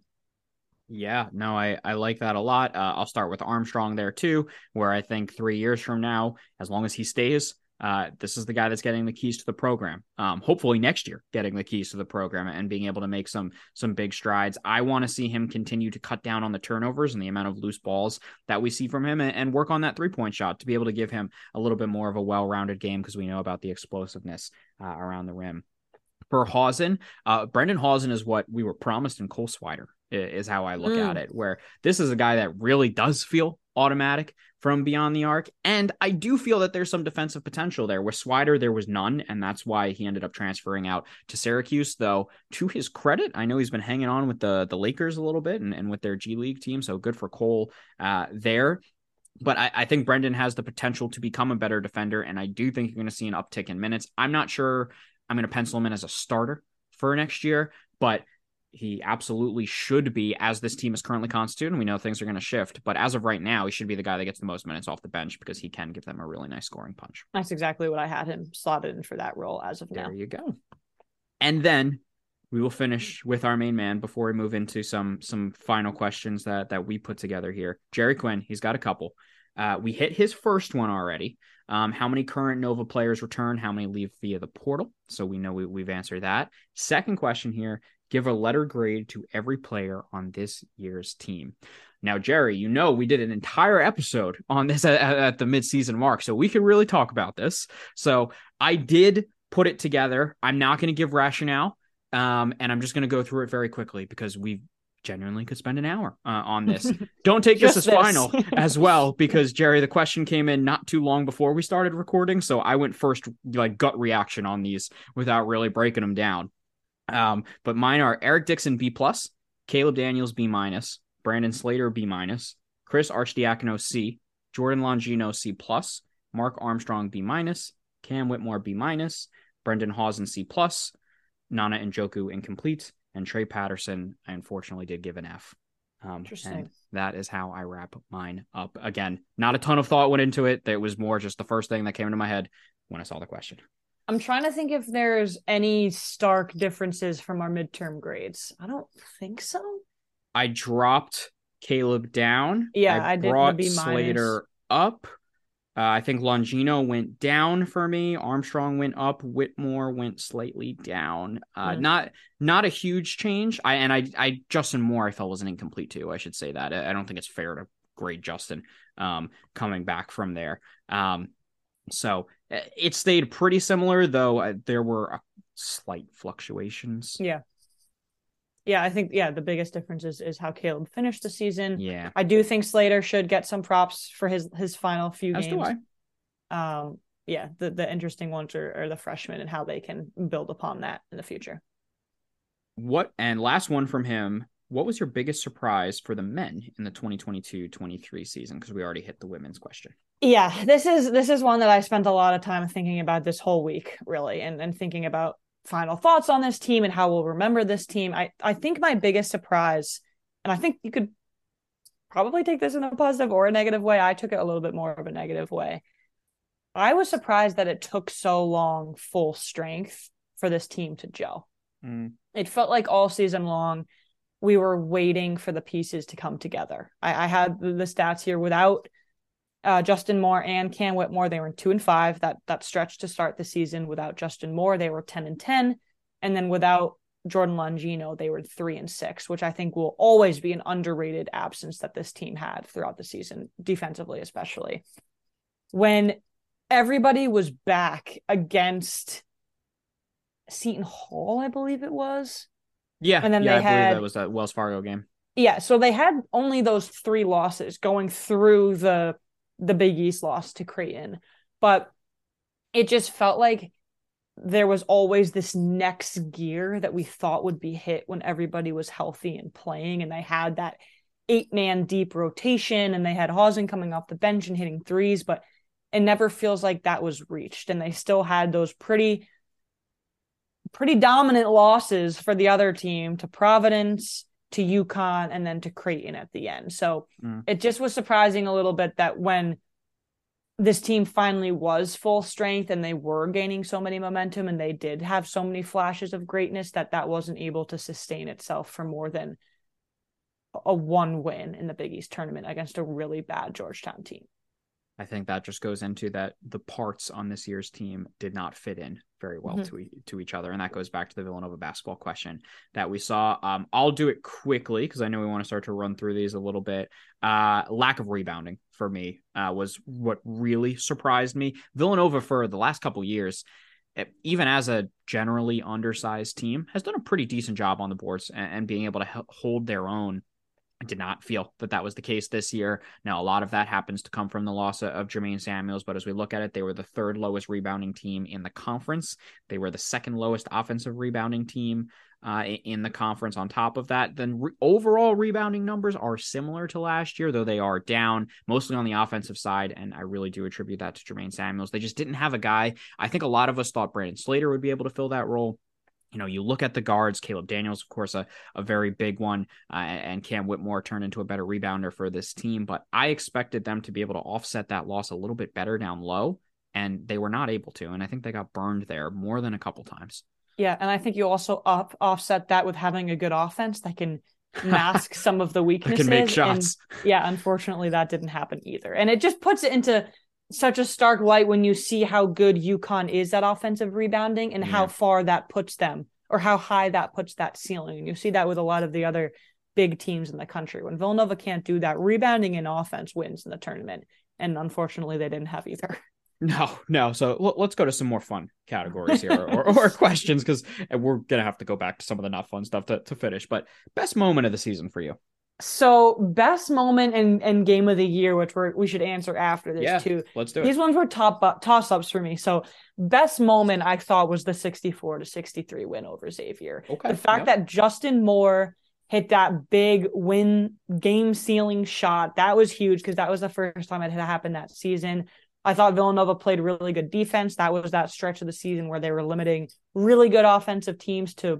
Yeah, no, I like that a lot. I'll start with Armstrong there too, where I think 3 years from now, as long as he stays, this is the guy that's getting the keys to the program. Hopefully next year, getting the keys to the program and being able to make some big strides. I want to see him continue to cut down on the turnovers and the amount of loose balls that we see from him, and work on that 3-point shot to be able to give him a little bit more of a well-rounded game, because we know about the explosiveness around the rim. For Hausen, Brendan Hausen is what we were promised in Cole Swider, is how I look at it, where this is a guy that really does feel automatic from beyond the arc. And I do feel that there's some defensive potential there. With Swider, there was none, and that's why he ended up transferring out to Syracuse. Though, to his credit, I know he's been hanging on with the Lakers a little bit and with their G League team, so good for Cole there. But I think Brendan has the potential to become a better defender, and I do think you're going to see an uptick in minutes. I'm not sure I'm going to pencil him in as a starter for next year, but he absolutely should be, as this team is currently constituted, and we know things are going to shift. But as of right now, he should be the guy that gets the most minutes off the bench, because he can give them a really nice scoring punch. That's exactly what I had him slotted in for that role as of now. There you go. And then we will finish with our main man before we move into some final questions that we put together here. Jerry Quinn, he's got a couple. We hit his first one already. How many current Nova players return? How many leave via the portal? So we know we've answered that. Second question here, give a letter grade to every player on this year's team. Now, Jerry, we did an entire episode on this at the midseason mark, so we could really talk about this. So I did put it together. I'm not going to give rationale, and I'm just going to go through it very quickly, because we genuinely could spend an hour on this. Don't take this as final as well, because Jerry, the question came in not too long before we started recording, so I went first, like gut reaction on these without really breaking them down. But mine are Eric Dixon B+, Caleb Daniels B-, Brandon Slater B-, Chris Arcidiacono C, Jordan Longino C+, Mark Armstrong B-, Cam Whitmore B-, Brendan Hausen C+, Nana Njoku incomplete, and Trey Patterson, I unfortunately did give an F. Interesting. And that is how I wrap mine up. Again, not a ton of thought went into it. It was more just the first thing that came into my head when I saw the question. I'm trying to think if there's any stark differences from our midterm grades. I don't think so. I dropped Caleb down. Yeah, I I did the brought B minus. Slater up. I think Longino went down for me. Armstrong went up. Whitmore went slightly down. Not a huge change. I Justin Moore I felt was an incomplete too. I should say that. I don't think it's fair to grade Justin coming back from there. So it stayed pretty similar, though there were slight fluctuations. Yeah. Yeah, I think the biggest difference is how Caleb finished the season. Yeah. I do think Slater should get some props for his final few As games. do I. Yeah, the interesting ones are the freshmen and how they can build upon that in the future. And last one from him, what was your biggest surprise for the men in the 2022-23 season? Because we already hit the women's question. Yeah, this is one that I spent a lot of time thinking about this whole week, really, and thinking about final thoughts on this team and how we'll remember this team. I think my biggest surprise, and I think you could probably take this in a positive or a negative way. I took it a little bit more of a negative way. I was surprised that it took so long full strength for this team to gel. It felt like all season long we were waiting for the pieces to come together. I had the stats here without Justin Moore and Cam Whitmore. They were in 2-5. That stretch to start the season. Without Justin Moore, they were 10-10, and then without Jordan Longino, they were 3-6, which I think will always be an underrated absence that this team had throughout the season, defensively especially. When everybody was back against Seton Hall, I believe it was. Yeah, and then I believe that was that Wells Fargo game. Yeah, so they had only those 3 losses going through the Big East loss to Creighton, but it just felt like there was always this next gear that we thought would be hit when everybody was healthy and playing, and they had that 8-man deep rotation, and they had Hausen coming off the bench and hitting threes, but it never feels like that was reached, and they still had those pretty dominant losses for the other team, to Providence, to UConn, and then to Creighton at the end. So it just was surprising a little bit that when this team finally was full strength and they were gaining so many momentum and they did have so many flashes of greatness, that wasn't able to sustain itself for more than a 1 win in the Big East tournament against a really bad Georgetown team. I think that just goes into that the parts on this year's team did not fit in very well to each other. And that goes back to the Villanova basketball question that we saw. I'll do it quickly because I know we want to start to run through these a little bit. Lack of rebounding for me was what really surprised me. Villanova for the last couple years, even as a generally undersized team, has done a pretty decent job on the boards and being able to hold their own. I did not feel that was the case this year. Now, a lot of that happens to come from the loss of Jermaine Samuels, but as we look at it, they were the 3rd lowest rebounding team in the conference. They were the 2nd lowest offensive rebounding team in the conference. On top of that, then overall rebounding numbers are similar to last year, though they are down mostly on the offensive side, and I really do attribute that to Jermaine Samuels. They just didn't have a guy. I think a lot of us thought Brandon Slater would be able to fill that role. You know, you look at the guards, Caleb Daniels, of course, a very big one, and Cam Whitmore turned into a better rebounder for this team. But I expected them to be able to offset that loss a little bit better down low, and they were not able to. And I think they got burned there more than a couple times. Yeah, and I think you also offset that with having a good offense that can mask some of the weaknesses. Can make shots. And yeah, unfortunately, that didn't happen either. And it just puts it into such a stark light when you see how good UConn is at offensive rebounding and how far that puts them, or how high that puts that ceiling. And you see that with a lot of the other big teams in the country. When Villanova can't do that, rebounding and offense wins in the tournament. And unfortunately, they didn't have either. No. So let's go to some more fun categories here or questions, because we're going to have to go back to some of the not fun stuff to finish. But best moment of the season for you? So best moment and game of the year, which we should answer after this too. Let's do it. These ones were toss-ups for me. So best moment I thought was the 64-63 win over Xavier. Okay. The fact that Justin Moore hit that big win game sealing shot, that was huge because that was the first time it had happened that season. I thought Villanova played really good defense. That was that stretch of the season where they were limiting really good offensive teams to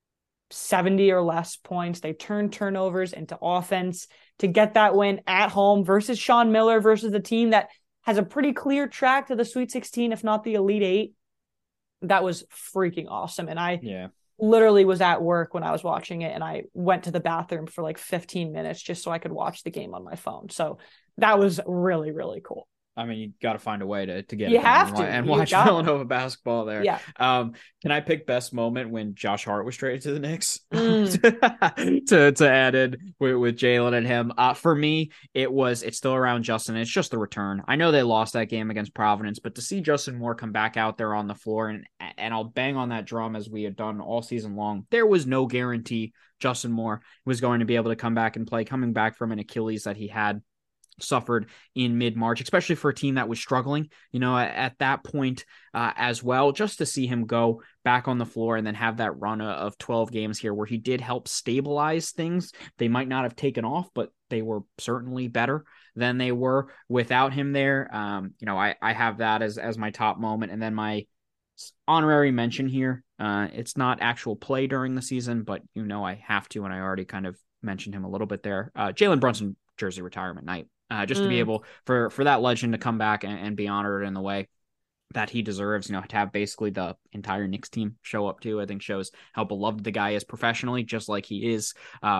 70 or less points. They turned turnovers into offense to get that win at home versus Sean Miller, versus a team that has a pretty clear track to the Sweet 16, if not the Elite 8. That was freaking awesome. And I Yeah. literally was at work when I was watching it, and I went to the bathroom for like 15 minutes just so I could watch the game on my phone. So that was really, really cool. I mean, you got to find a way to get You it done have to. and You watch got it. Villanova basketball there. Yeah. Can I pick best moment when Josh Hart was traded to the Knicks Mm. to add in with Jalen and him? For me, it's still around Justin. It's just the return. I know they lost that game against Providence, but to see Justin Moore come back out there on the floor, and I'll bang on that drum as we had done all season long. There was no guarantee Justin Moore was going to be able to come back and play, coming back from an Achilles that he had suffered in mid-March, especially for a team that was struggling, at that point as well. Just to see him go back on the floor and then have that run of 12 games here where he did help stabilize things. They might not have taken off, but they were certainly better than they were without him there. I have that as my top moment. And then my honorary mention here, it's not actual play during the season, but I have to, and I already kind of mentioned him a little bit there. Jalen Brunson jersey retirement night. Just to be able for that legend to come back and be honored in the way that he deserves, to have basically the entire Knicks team show up too, I think shows how beloved the guy is professionally, just like he is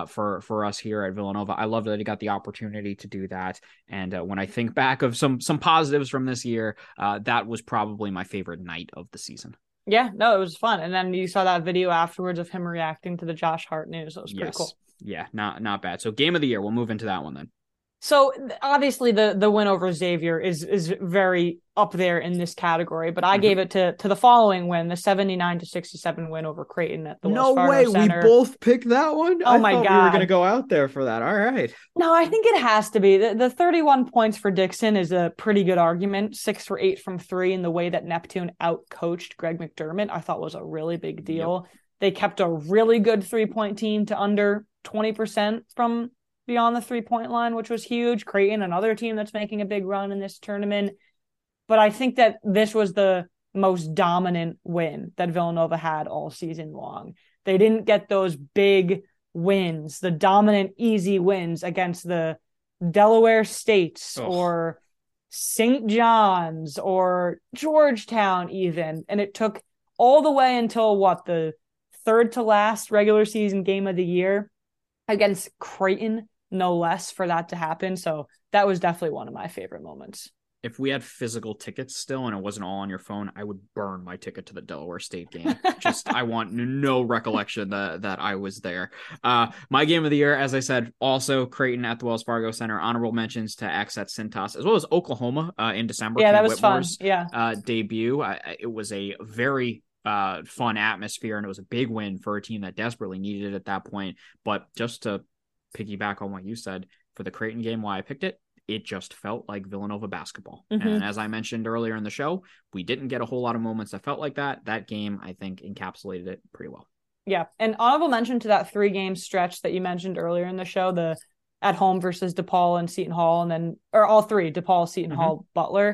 for us here at Villanova. I love that he got the opportunity to do that. And when I think back of some positives from this year, that was probably my favorite night of the season. Yeah, no, it was fun. And then you saw that video afterwards of him reacting to the Josh Hart news. It was pretty cool. Yeah, not bad. So game of the year, we'll move into that one then. So obviously the win over Xavier is very up there in this category, but I gave it to the following win, the 79-67 win over Creighton at the Wells Fargo Center. We both picked that one. Oh my God, we were going to go out there for that. All right. No, I think it has to be the 31 points for Dixon is a pretty good argument. 6 for 8 from 3, and the way that Neptune outcoached Greg McDermott, I thought was a really big deal. Yep. They kept a really good 3-point team to under 20% from beyond the 3-point line, which was huge. Creighton, another team that's making a big run in this tournament. But I think that this was the most dominant win that Villanova had all season long. They didn't get those big wins, the dominant, easy wins against the Delaware States or St. John's or Georgetown even. And it took all the way until the third to last regular season game of the year against Creighton, no less, for that to happen. So that was definitely one of my favorite moments. If we had physical tickets still and it wasn't all on your phone, I would burn my ticket to the Delaware State game. I want no recollection that I was there. My game of the year, as I said, also Creighton at the Wells Fargo Center. Honorable mentions to X at Cintas, as well as Oklahoma in December. Yeah, that was Whitmore's fun. Yeah. Debut. It was a very fun atmosphere, and it was a big win for a team that desperately needed it at that point. But just to piggyback on what you said, for the Creighton game, why I picked it just felt like Villanova basketball. Mm-hmm. And as I mentioned earlier in the show, we didn't get a whole lot of moments that felt like that. That game, I think, encapsulated it pretty well. Yeah. And honorable mention to that 3-game stretch that you mentioned earlier in the show, the at home versus DePaul and Seton Hall, and then, or all three, DePaul, Seton Hall, Butler.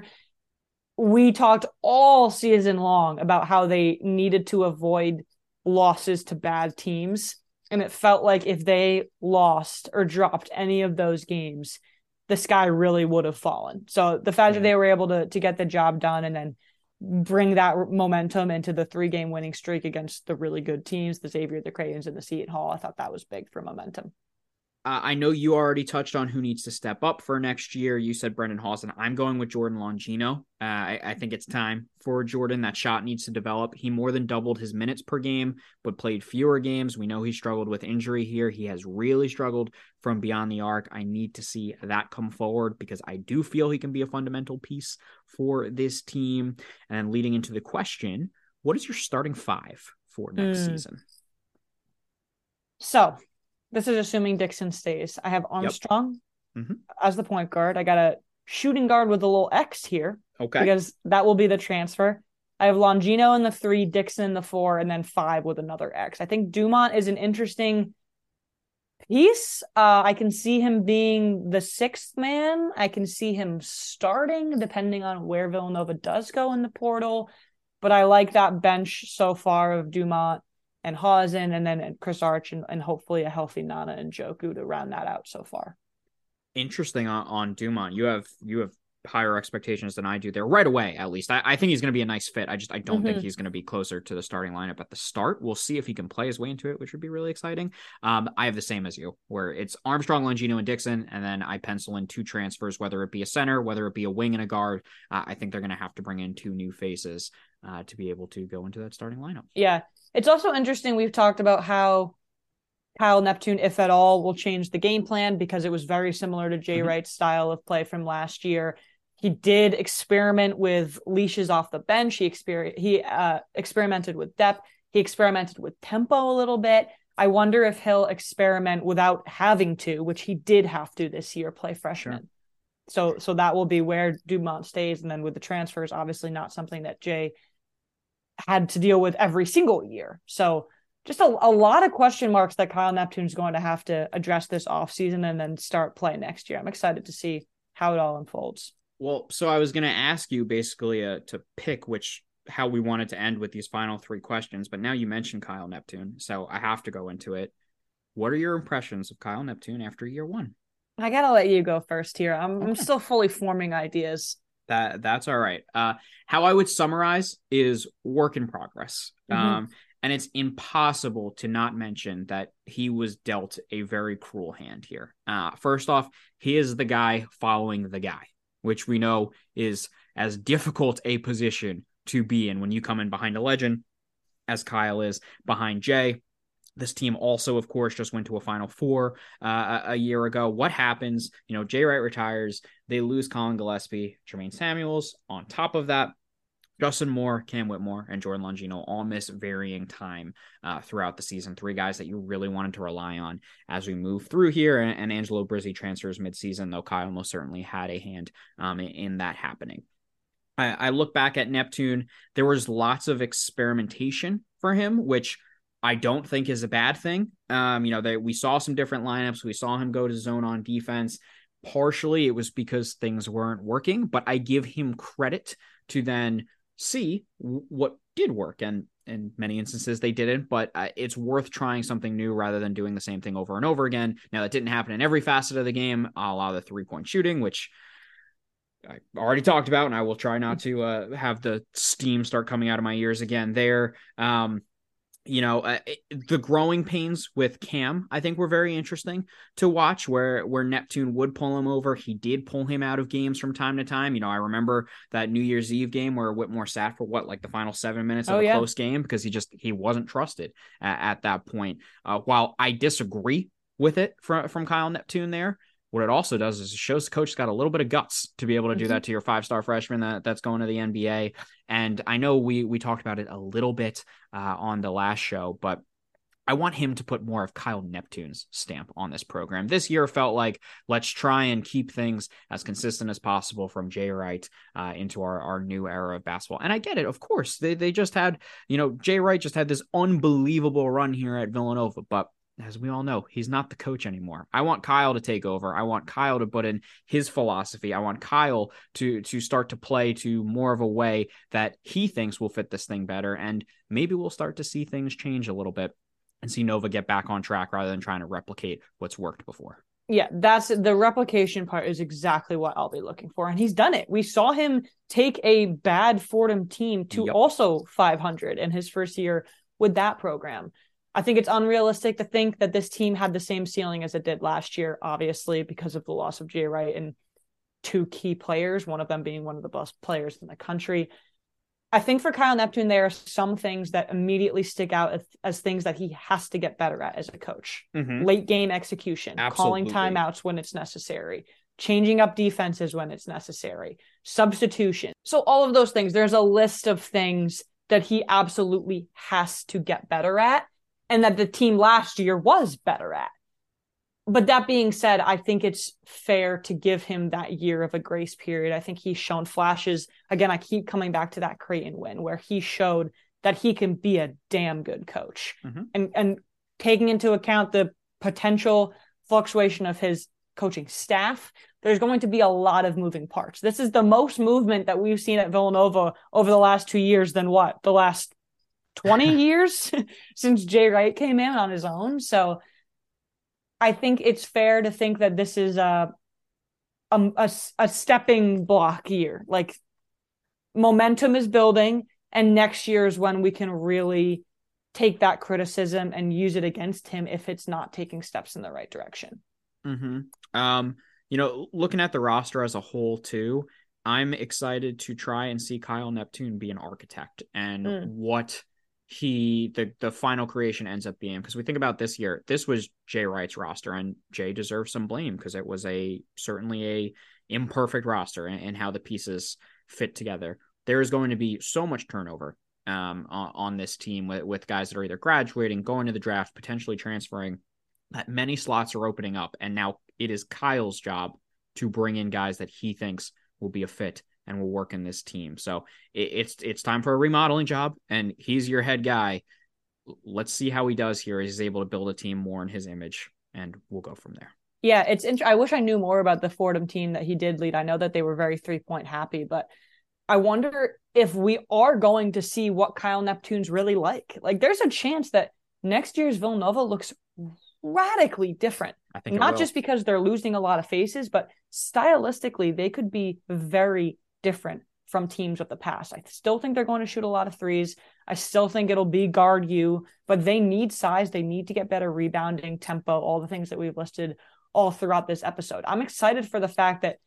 We talked all season long about how they needed to avoid losses to bad teams. And it felt like if they lost or dropped any of those games, the sky really would have fallen. So the fact that they were able to get the job done and then bring that momentum into the 3-game winning streak against the really good teams, the Xavier, the Crayons, and the Seton Hall, I thought that was big for momentum. I know you already touched on who needs to step up for next year. You said Brendan Hawson. I'm going with Jordan Longino. I think it's time for Jordan. That shot needs to develop. He more than doubled his minutes per game, but played fewer games. We know he struggled with injury here. He has really struggled from beyond the arc. I need to see that come forward because I do feel he can be a fundamental piece for this team. And leading into the question, what is your starting 5 for next season? So, this is assuming Dixon stays. I have Armstrong as the point guard. I got a shooting guard with a little X here. Okay. Because that will be the transfer. I have Longino in the 3, Dixon in the 4, and then 5 with another X. I think Dumont is an interesting piece. I can see him being the 6th man. I can see him starting depending on where Villanova does go in the portal. But I like that bench so far of Dumont and Hausen, and then Chris Arch, and hopefully a healthy Nana and Njoku to round that out so far. Interesting on Dumont. You have higher expectations than I do there right away, at least. I think he's going to be a nice fit. I don't think he's going to be closer to the starting lineup at the start. We'll see if he can play his way into it, which would be really exciting. I have the same as you, where it's Armstrong, Longino, and Dixon, and then I pencil in 2 transfers, whether it be a center, whether it be a wing and a guard. I think they're going to have to bring in 2 new faces to be able to go into that starting lineup. Yeah. It's also interesting. We've talked about how Kyle Neptune, if at all, will change the game plan because it was very similar to Jay Wright's style of play from last year. He did experiment with leashes off the bench. He experimented with depth. He experimented with tempo a little bit. I wonder if he'll experiment without having to, which he did have to this year, play freshman. Sure. So that will be where Dumont stays. And then with the transfers, obviously not something that Jay had to deal with every single year. So just a lot of question marks that Kyle Neptune's going to have to address this offseason and then start play next year. I'm excited to see how it all unfolds. Well, so I was going to ask you basically to pick how we wanted to end with these final 3 questions, but now you mentioned Kyle Neptune, so I have to go into it. What are your impressions of Kyle Neptune after year 1? I got to let you go first here. I'm still fully forming ideas. That's all right. How I would summarize is work in progress. And it's impossible to not mention that he was dealt a very cruel hand here. First off, he is the guy following the guy, which we know is as difficult a position to be in when you come in behind a legend, as Kyle is behind Jay. This team also, of course, just went to a Final Four a year ago. What happens? Jay Wright retires. They lose Colin Gillespie, Jermaine Samuels. On top of that, Justin Moore, Cam Whitmore, and Jordan Longino all miss varying time throughout the season. 3 guys that you really wanted to rely on as we move through here. And Angelo Brizzi transfers midseason, though Kyle most certainly had a hand in that happening. I look back at Neptune. There was lots of experimentation for him, which I don't think is a bad thing. We saw some different lineups. We saw him go to zone on defense. Partially, it was because things weren't working, but I give him credit to then see what did work. And in many instances, they didn't, but it's worth trying something new rather than doing the same thing over and over again. Now, that didn't happen in every facet of the game, a la the 3-point shooting, which I already talked about, and I will try not to have the steam start coming out of my ears again there. The growing pains with Cam, I think, were very interesting to watch, where Neptune would pull him over. He did pull him out of games from time to time. I remember that New Year's Eve game where Whitmore sat for the final 7 minutes of a close game because he wasn't trusted at that point. While I disagree with it from Kyle Neptune there, what it also does is it shows the coach got a little bit of guts to be able to do that to your 5-star freshman that's going to the NBA. And I know we talked about it a little bit on the last show, but I want him to put more of Kyle Neptune's stamp on this program. This year felt like, let's try and keep things as consistent as possible from Jay Wright into our new era of basketball. And I get it. Of course, they just had, Jay Wright just had this unbelievable run here at Villanova, but as we all know, he's not the coach anymore. I want Kyle to take over. I want Kyle to put in his philosophy. I want Kyle to start to play to more of a way that he thinks will fit this thing better. And maybe we'll start to see things change a little bit and see Nova get back on track rather than trying to replicate what's worked before. Yeah, that's the replication part is exactly what I'll be looking for. And he's done it. We saw him take a bad Fordham team to also 500 in his first year with that program. I think it's unrealistic to think that this team had the same ceiling as it did last year, obviously, because of the loss of Jay Wright and 2 key players, one of them being one of the best players in the country. I think for Kyle Neptune, there are some things that immediately stick out as things that he has to get better at as a coach. Late game execution, calling timeouts when it's necessary, changing up defenses when it's necessary, substitution. So all of those things, there's a list of things that he absolutely has to get better at, and that the team last year was better at. But that being said, I think it's fair to give him that year of a grace period. I think he's shown flashes. Again, I keep coming back to that Creighton win where he showed that he can be a damn good coach. And taking into account the potential fluctuation of his coaching staff, there's going to be a lot of moving parts. This is the most movement that we've seen at Villanova over the last 2 years than the last 20 years since Jay Wright came in on his own. So I think it's fair to think that this is a stepping block year. Like momentum is building, and next year is when we can really take that criticism and use it against him if it's not taking steps in the right direction. Looking at the roster as a whole too, I'm excited to try and see Kyle Neptune be an architect and what the final creation ends up being. Because we think about this year, this was Jay Wright's roster, and Jay deserves some blame because it was certainly a imperfect roster and how the pieces fit together. There is going to be so much turnover on this team with guys that are either graduating, going to the draft, potentially transferring. That many slots are opening up, and now it is Kyle's job to bring in guys that he thinks will be a fit and will work in this team. So it's time for a remodeling job, and he's your head guy. Let's see how he does here. He's able to build a team more in his image, and we'll go from there. Yeah, I wish I knew more about the Fordham team that he did lead. I know that they were very 3-point happy, but I wonder if we are going to see what Kyle Neptune's really like. Like, there's a chance that next year's Villanova looks radically different. I think not just because they're losing a lot of faces, but stylistically, they could be very different from teams of the past. I still think they're going to shoot a lot of threes. I still think it'll be guard you, but they need size. They need to get better rebounding, tempo, all the things that we've listed all throughout this episode. I'm excited for the fact that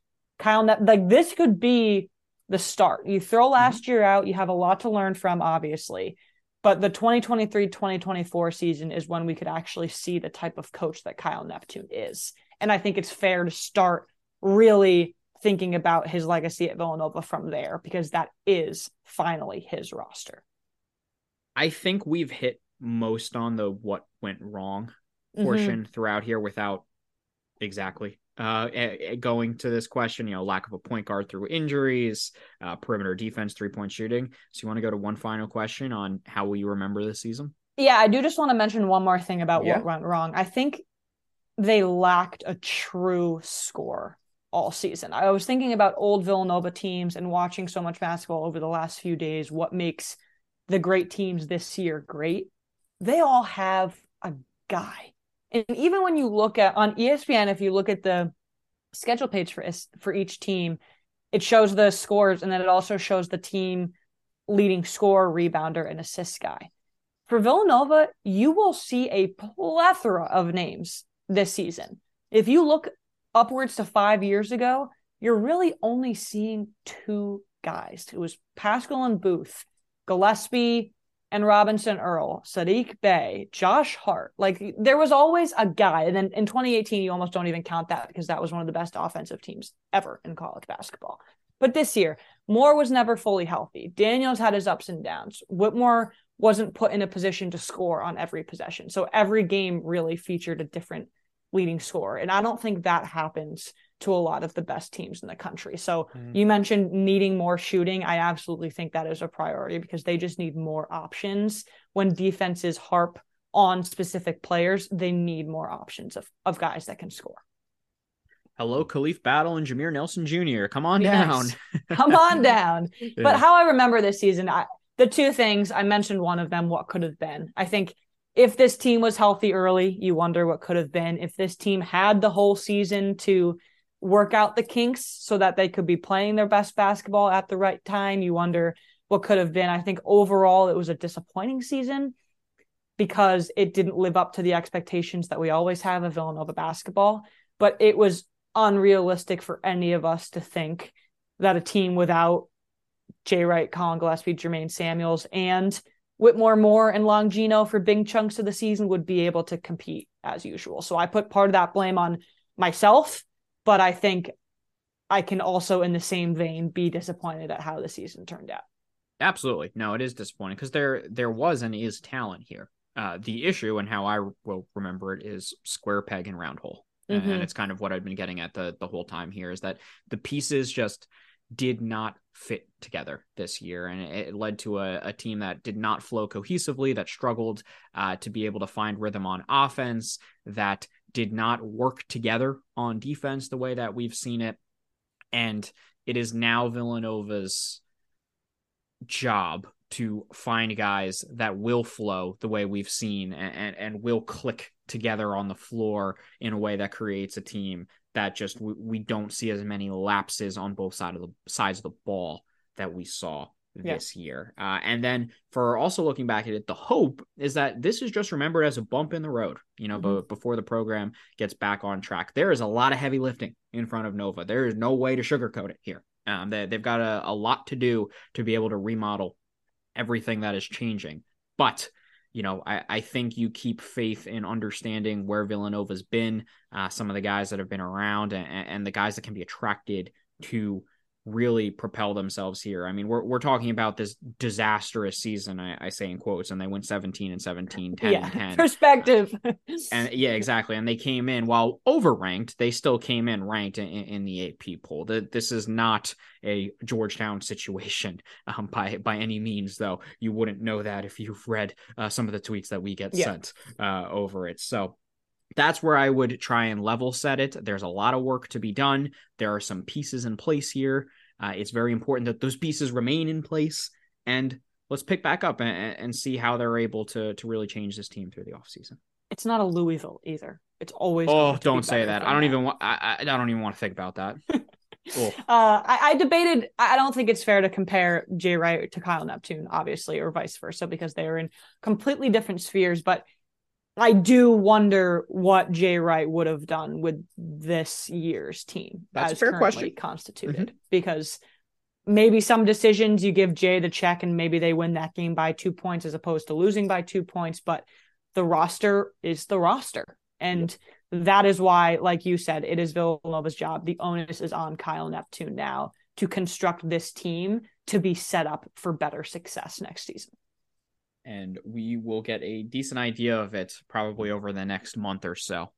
this could be the start. You throw last year out, you have a lot to learn from, obviously. But the 2023-2024 season is when we could actually see the type of coach that Kyle Neptune is. And I think it's fair to start really thinking about his legacy at Villanova from there, because that is finally his roster. I think we've hit most on the what went wrong portion throughout here without exactly going to this question, lack of a point guard through injuries, perimeter defense, 3-point shooting. So you want to go to one final question on how will you remember this season? Yeah, I do just want to mention one more thing about what went wrong. I think they lacked a true score all season. I was thinking about old Villanova teams and watching so much basketball over the last few days. What makes the great teams this year great? They all have a guy. And even when you look at on ESPN, if you look at the schedule page for each team, it shows the scores, and then it also shows the team leading scorer, rebounder, and assist guy. For Villanova, you will see a plethora of names this season. If you look upwards to 5 years ago, you're really only seeing two guys. It was Paschal and Booth, Gillespie and Robinson Earl, Saddiq Bey, Josh Hart. Like, there was always a guy. And then in 2018, you almost don't even count that because that was one of the best offensive teams ever in college basketball. But this year, Moore was never fully healthy. Daniels had his ups and downs. Whitmore wasn't put in a position to score on every possession. So every game really featured a different leading scorer. And I don't think that happens to a lot of the best teams in the country. So you mentioned needing more shooting. I absolutely think that is a priority because they just need more options. When defenses harp on specific players, they need more options of guys that can score. Hello, Khalif Battle and Jameer Nelson Jr. Come on down. Come on down. Yeah. But how I remember this season, the two things, I mentioned one of them, what could have been. I think if this team was healthy early, you wonder what could have been. If this team had the whole season to work out the kinks so that they could be playing their best basketball at the right time, you wonder what could have been. I think overall it was a disappointing season because it didn't live up to the expectations that we always have of Villanova basketball. But it was unrealistic for any of us to think that a team without Jay Wright, Colin Gillespie, Jermaine Samuels, and Whitmore Moore and Longino for big chunks of the season would be able to compete as usual. So I put part of that blame on myself, but I think I can also, in the same vein, be disappointed at how the season turned out. Absolutely. No, it is disappointing because there was and is talent here. The issue and how I will remember it is square peg and round hole. And it's kind of what I've been getting at the whole time here is that the pieces just did not fit together this year. And it led to a team that did not flow cohesively, that struggled to be able to find rhythm on offense, that did not work together on defense the way that we've seen it. And it is now Villanova's job to find guys that will flow the way we've seen and will click together on the floor in a way that creates a team that just we don't see as many lapses on both sides of the ball that we saw this year. And then for also looking back at it, the hope is that this is just remembered as a bump in the road, but before the program gets back on track. There is a lot of heavy lifting in front of Nova. There is no way to sugarcoat it here. They've got a lot to do to be able to remodel everything that is changing. But I think you keep faith in understanding where Villanova's been, some of the guys that have been around, and the guys that can be attracted to really propel themselves here. I mean, we're talking about this disastrous season, I say in quotes, and they went 17-17, 10-10. Perspective. And yeah, exactly. And they came in, while overranked, they still came in ranked in the AP poll. This is not a Georgetown situation by any means, though. You wouldn't know that if you've read some of the tweets that we get sent over it. So that's where I would try and level set it. There's a lot of work to be done. There are some pieces in place here. It's very important that those pieces remain in place. And let's pick back up and see how they're able to really change this team through the offseason. It's not a Louisville either. It's always don't say that. I don't even want to think about that. I debated. I don't think it's fair to compare Jay Wright to Kyle Neptune, obviously, or vice versa, because they are in completely different spheres. But I do wonder what Jay Wright would have done with this year's team. That's a fair question. Constituted, because maybe some decisions you give Jay the check and maybe they win that game by 2 points as opposed to losing by 2 points. But the roster is the roster. And that is why, like you said, it is Villanova's job. The onus is on Kyle Neptune now to construct this team to be set up for better success next season. And we will get a decent idea of it probably over the next month or so,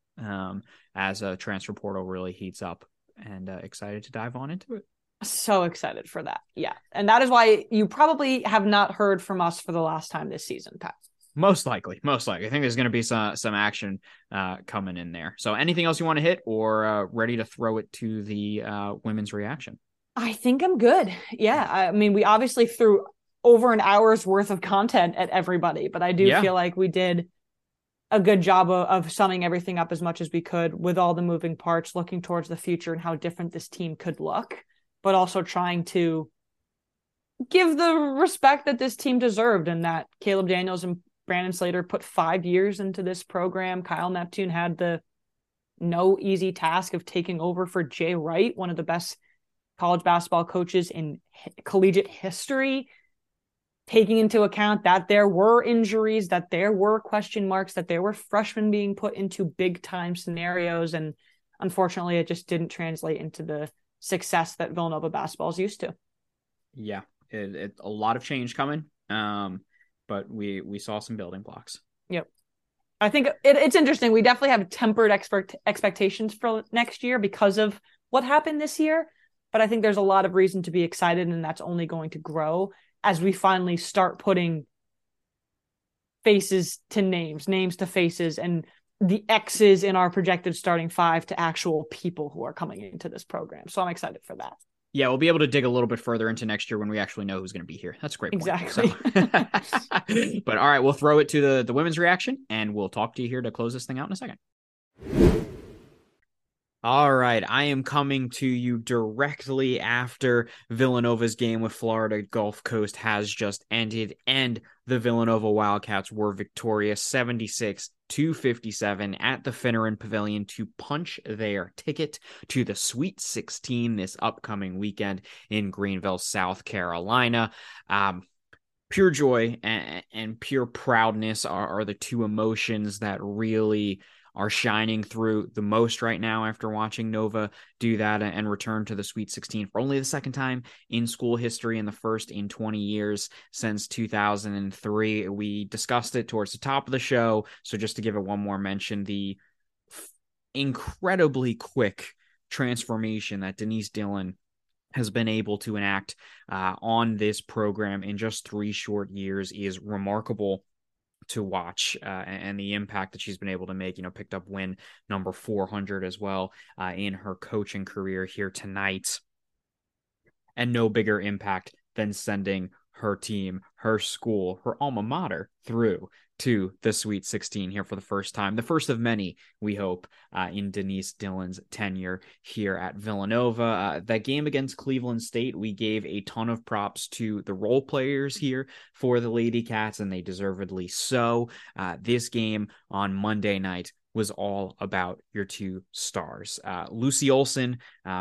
as a transfer portal really heats up, and excited to dive on into it. So excited for that. Yeah. And that is why you probably have not heard from us for the last time this season, Pat. Most likely. I think there's going to be some action coming in there. So anything else you want to hit, or ready to throw it to the women's reaction? I think I'm good. Yeah. I mean, we obviously threw over an hour's worth of content at everybody, but I do feel like we did a good job of summing everything up as much as we could, with all the moving parts, looking towards the future and how different this team could look, but also trying to give the respect that this team deserved, and that Caleb Daniels and Brandon Slater put 5 years into this program. Kyle Neptune had the no easy task of taking over for Jay Wright, one of the best college basketball coaches in collegiate history, taking into account that there were injuries, that there were question marks, that there were freshmen being put into big time scenarios. And unfortunately, it just didn't translate into the success that Villanova basketball is used to. Yeah, a lot of change coming. But we saw some building blocks. Yep. I think it's interesting. We definitely have tempered expectations for next year because of what happened this year. But I think there's a lot of reason to be excited, and that's only going to grow as we finally start putting faces to names to faces, and the X's in our projected starting five to actual people who are coming into this program. So I'm excited for that. Yeah, we'll be able to dig a little bit further into next year when we actually know who's going to be here. That's a great point. Exactly. So. But all right, we'll throw it to the women's reaction, and we'll talk to you here to close this thing out in a second. All right, I am coming to you directly after Villanova's game with Florida Gulf Coast has just ended, and the Villanova Wildcats were victorious 76-57 at the Finneran Pavilion to punch their ticket to the Sweet 16 this upcoming weekend in Greenville, South Carolina. Pure joy and pure proudness are the two emotions that really are shining through the most right now after watching Nova do that and return to the Sweet 16 for only the second time in school history and the first in 20 years since 2003. We discussed it towards the top of the show, so just to give it one more mention, the incredibly quick transformation that Denise Dillon has been able to enact on this program in just 3 short years is remarkable to watch, and the impact that she's been able to make. Picked up win number 400 as well in her coaching career here tonight, and no bigger impact than sending her team, her school, her alma mater through to the Sweet 16 here for the first time, the first of many, we hope, in Denise Dillon's tenure here at Villanova. That game against Cleveland State, we gave a ton of props to the role players here for the Lady Cats, and they deservedly so. This game on Monday night was all about your two stars. Lucy Olson,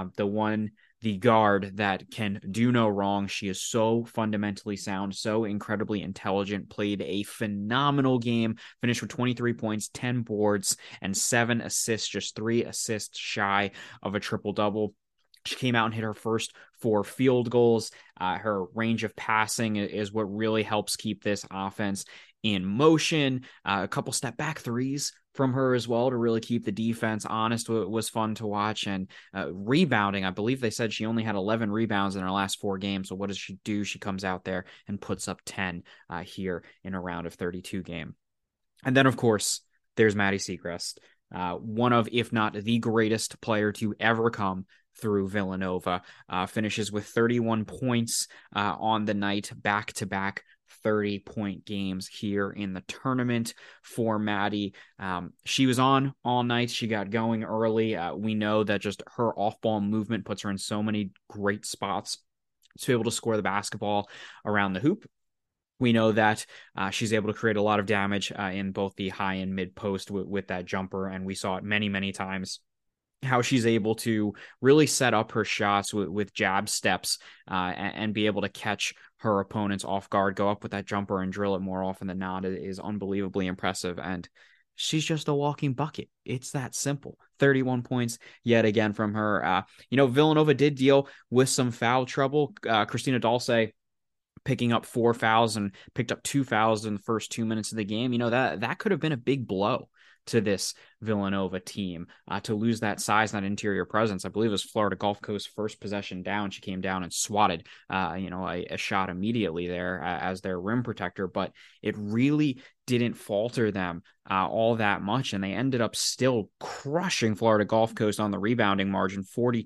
the guard that can do no wrong. She is so fundamentally sound, so incredibly intelligent, played a phenomenal game, finished with 23 points, 10 boards, and 7 assists, just 3 assists shy of a triple-double. She came out and hit her first 4 field goals. Her range of passing is what really helps keep this offense in motion. A couple step back threes from her as well to really keep the defense honest. Was fun to watch. And rebounding, I believe they said she only had 11 rebounds in her last 4 games. So what does she do? She comes out there and puts up 10 here in a round of 32 game. And then, of course, there's Maddie Siegrist, one of, if not the greatest player to ever come through Villanova. Finishes with 31 points on the night, back-to-back 30-point games here in the tournament for Maddie. She was on all night. She got going early. We know that just her off-ball movement puts her in so many great spots to be able to score the basketball around the hoop. We know that she's able to create a lot of damage in both the high and mid post with that jumper, and we saw it many, many times, how she's able to really set up her shots with jab steps and be able to catch her opponents off guard, go up with that jumper and drill it more often than not is unbelievably impressive. And she's just a walking bucket. It's that simple. 31 points yet again from her. Villanova did deal with some foul trouble. Christina Dulce picking up 4 fouls and picked up 2 fouls in the first 2 minutes of the game. That could have been a big blow to this Villanova team to lose that size, that interior presence. I believe it was Florida Gulf Coast first possession down. She came down and swatted, a shot immediately there as their rim protector, but it really didn't falter them all that much. And they ended up still crushing Florida Gulf Coast on the rebounding margin,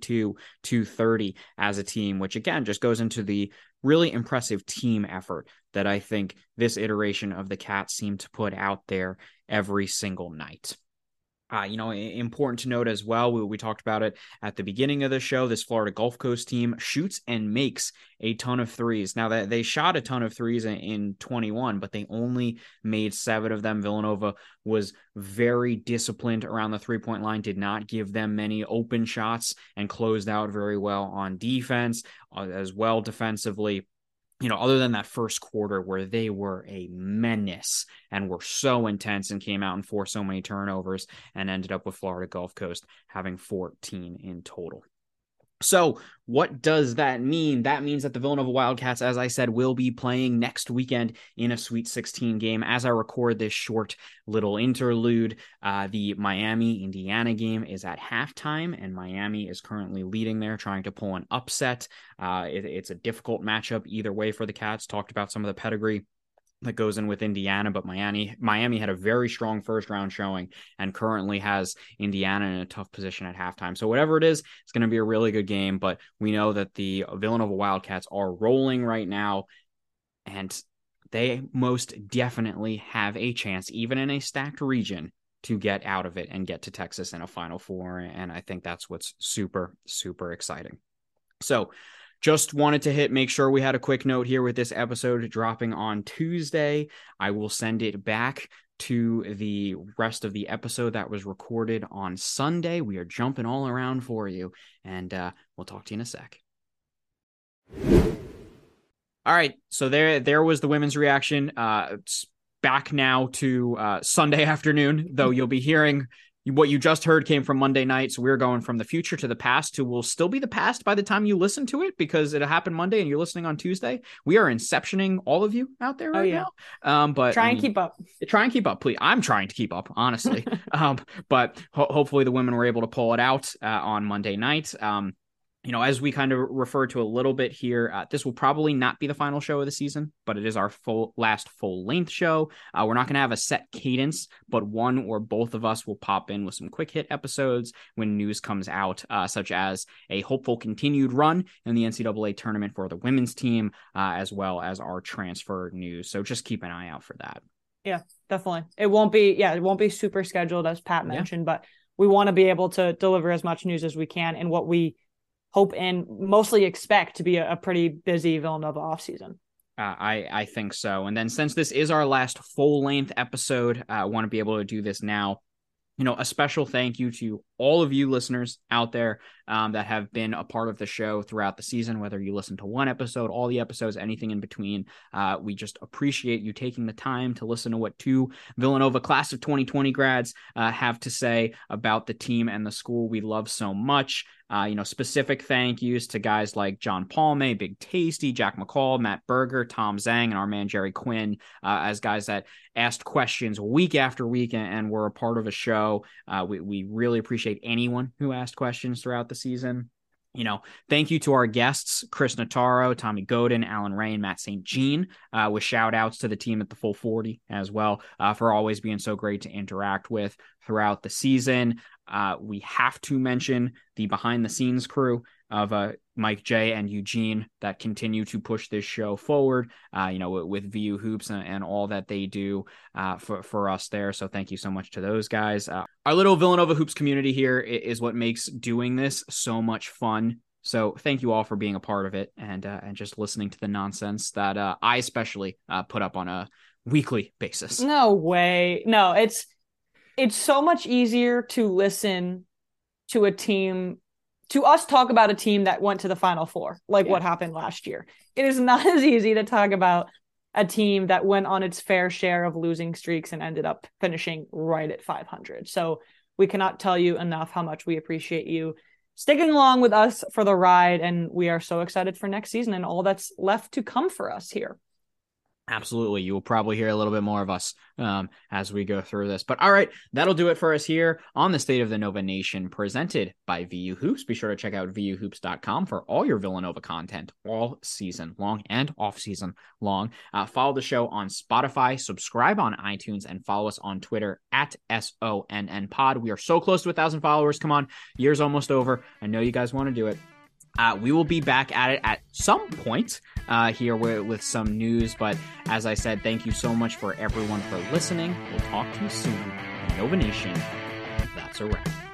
42-30 as a team, which again, just goes into the really impressive team effort that I think this iteration of the Cats seem to put out there every single night. Important to note as well, we talked about it at the beginning of the show, this Florida Gulf Coast team shoots and makes a ton of threes. Now, that they shot a ton of threes in 21, but they only made 7 of them. Villanova was very disciplined around the three-point line, did not give them many open shots, and closed out very well on defense as well defensively. Other than that first quarter where they were a menace and were so intense and came out and forced so many turnovers and ended up with Florida Gulf Coast having 14 in total. So what does that mean? That means that the Villanova Wildcats, as I said, will be playing next weekend in a Sweet 16 game. As I record this short little interlude, the Miami-Indiana game is at halftime, and Miami is currently leading there, trying to pull an upset. It's a difficult matchup either way for the Cats. Talked about some of the pedigree that goes in with Indiana, but Miami had a very strong first round showing and currently has Indiana in a tough position at halftime. So whatever it is, it's going to be a really good game, but we know that the Villanova Wildcats are rolling right now, and they most definitely have a chance, even in a stacked region, to get out of it and get to Texas in a Final Four. And I think that's what's super, super exciting. So just wanted to make sure we had a quick note here with this episode dropping on Tuesday. I will send it back to the rest of the episode that was recorded on Sunday. We are jumping all around for you, and we'll talk to you in a sec. All right, so there was the women's reaction. It's back now to Sunday afternoon, though you'll be hearing what you just heard came from Monday night. So we're going from the future to the past, who will still be the past by the time you listen to it, because it happened Monday and you're listening on Tuesday. We are inceptioning all of you out there right now. But try and keep up. Try and keep up, please. I'm trying to keep up, honestly. But hopefully the women were able to pull it out on Monday night. As we kind of referred to a little bit here, this will probably not be the final show of the season, but it is our last full-length show. We're not going to have a set cadence, but one or both of us will pop in with some quick hit episodes when news comes out, such as a hopeful continued run in the NCAA tournament for the women's team, as well as our transfer news. So just keep an eye out for that. Yeah, definitely. It won't be super scheduled as Pat mentioned, but we want to be able to deliver as much news as we can in what we hope and mostly expect to be a pretty busy Villanova offseason. I think so. And then since this is our last full-length episode, I want to be able to do this now. A special thank you to all of you listeners out there that have been a part of the show throughout the season, whether you listen to one episode, all the episodes, anything in between. We just appreciate you taking the time to listen to what two Villanova class of 2020 grads have to say about the team and the school we love so much. Specific thank yous to guys like John Palme, Big Tasty, Jack McCall, Matt Berger, Tom Zhang, and our man Jerry Quinn, as guys that asked questions week after week and were a part of a show. We really appreciate anyone who asked questions throughout the season. Thank you to our guests, Chris Notaro, Tommy Godin, Alan Ray, and Matt St. Jean, with shout outs to the team at the Full 40 as well, for always being so great to interact with throughout the season. We have to mention the behind the scenes crew of Mike J and Eugene that continue to push this show forward, with VU Hoops and all that they do for us there. So thank you so much to those guys. Our little Villanova Hoops community here is what makes doing this so much fun. So thank you all for being a part of it and just listening to the nonsense that I especially put up on a weekly basis. No way. No, it's so much easier to listen to us talk about a team that went to the Final Four, what happened last year. It is not as easy to talk about a team that went on its fair share of losing streaks and ended up finishing right at 500. So we cannot tell you enough how much we appreciate you sticking along with us for the ride. And we are so excited for next season and all that's left to come for us here. Absolutely. You will probably hear a little bit more of us as we go through this. But all right, that'll do it for us here on the State of the Nova Nation, presented by VU Hoops. Be sure to check out VUHoops.com for all your Villanova content all season long and off season long. Follow the show on Spotify, subscribe on iTunes, and follow us on Twitter at SONNPod. We are so close to 1,000 followers. Come on, year's almost over. I know you guys want to do it. We will be back at it at some point here with some news. But as I said, thank you so much for everyone for listening. We'll talk to you soon. Nova Nation, that's a wrap.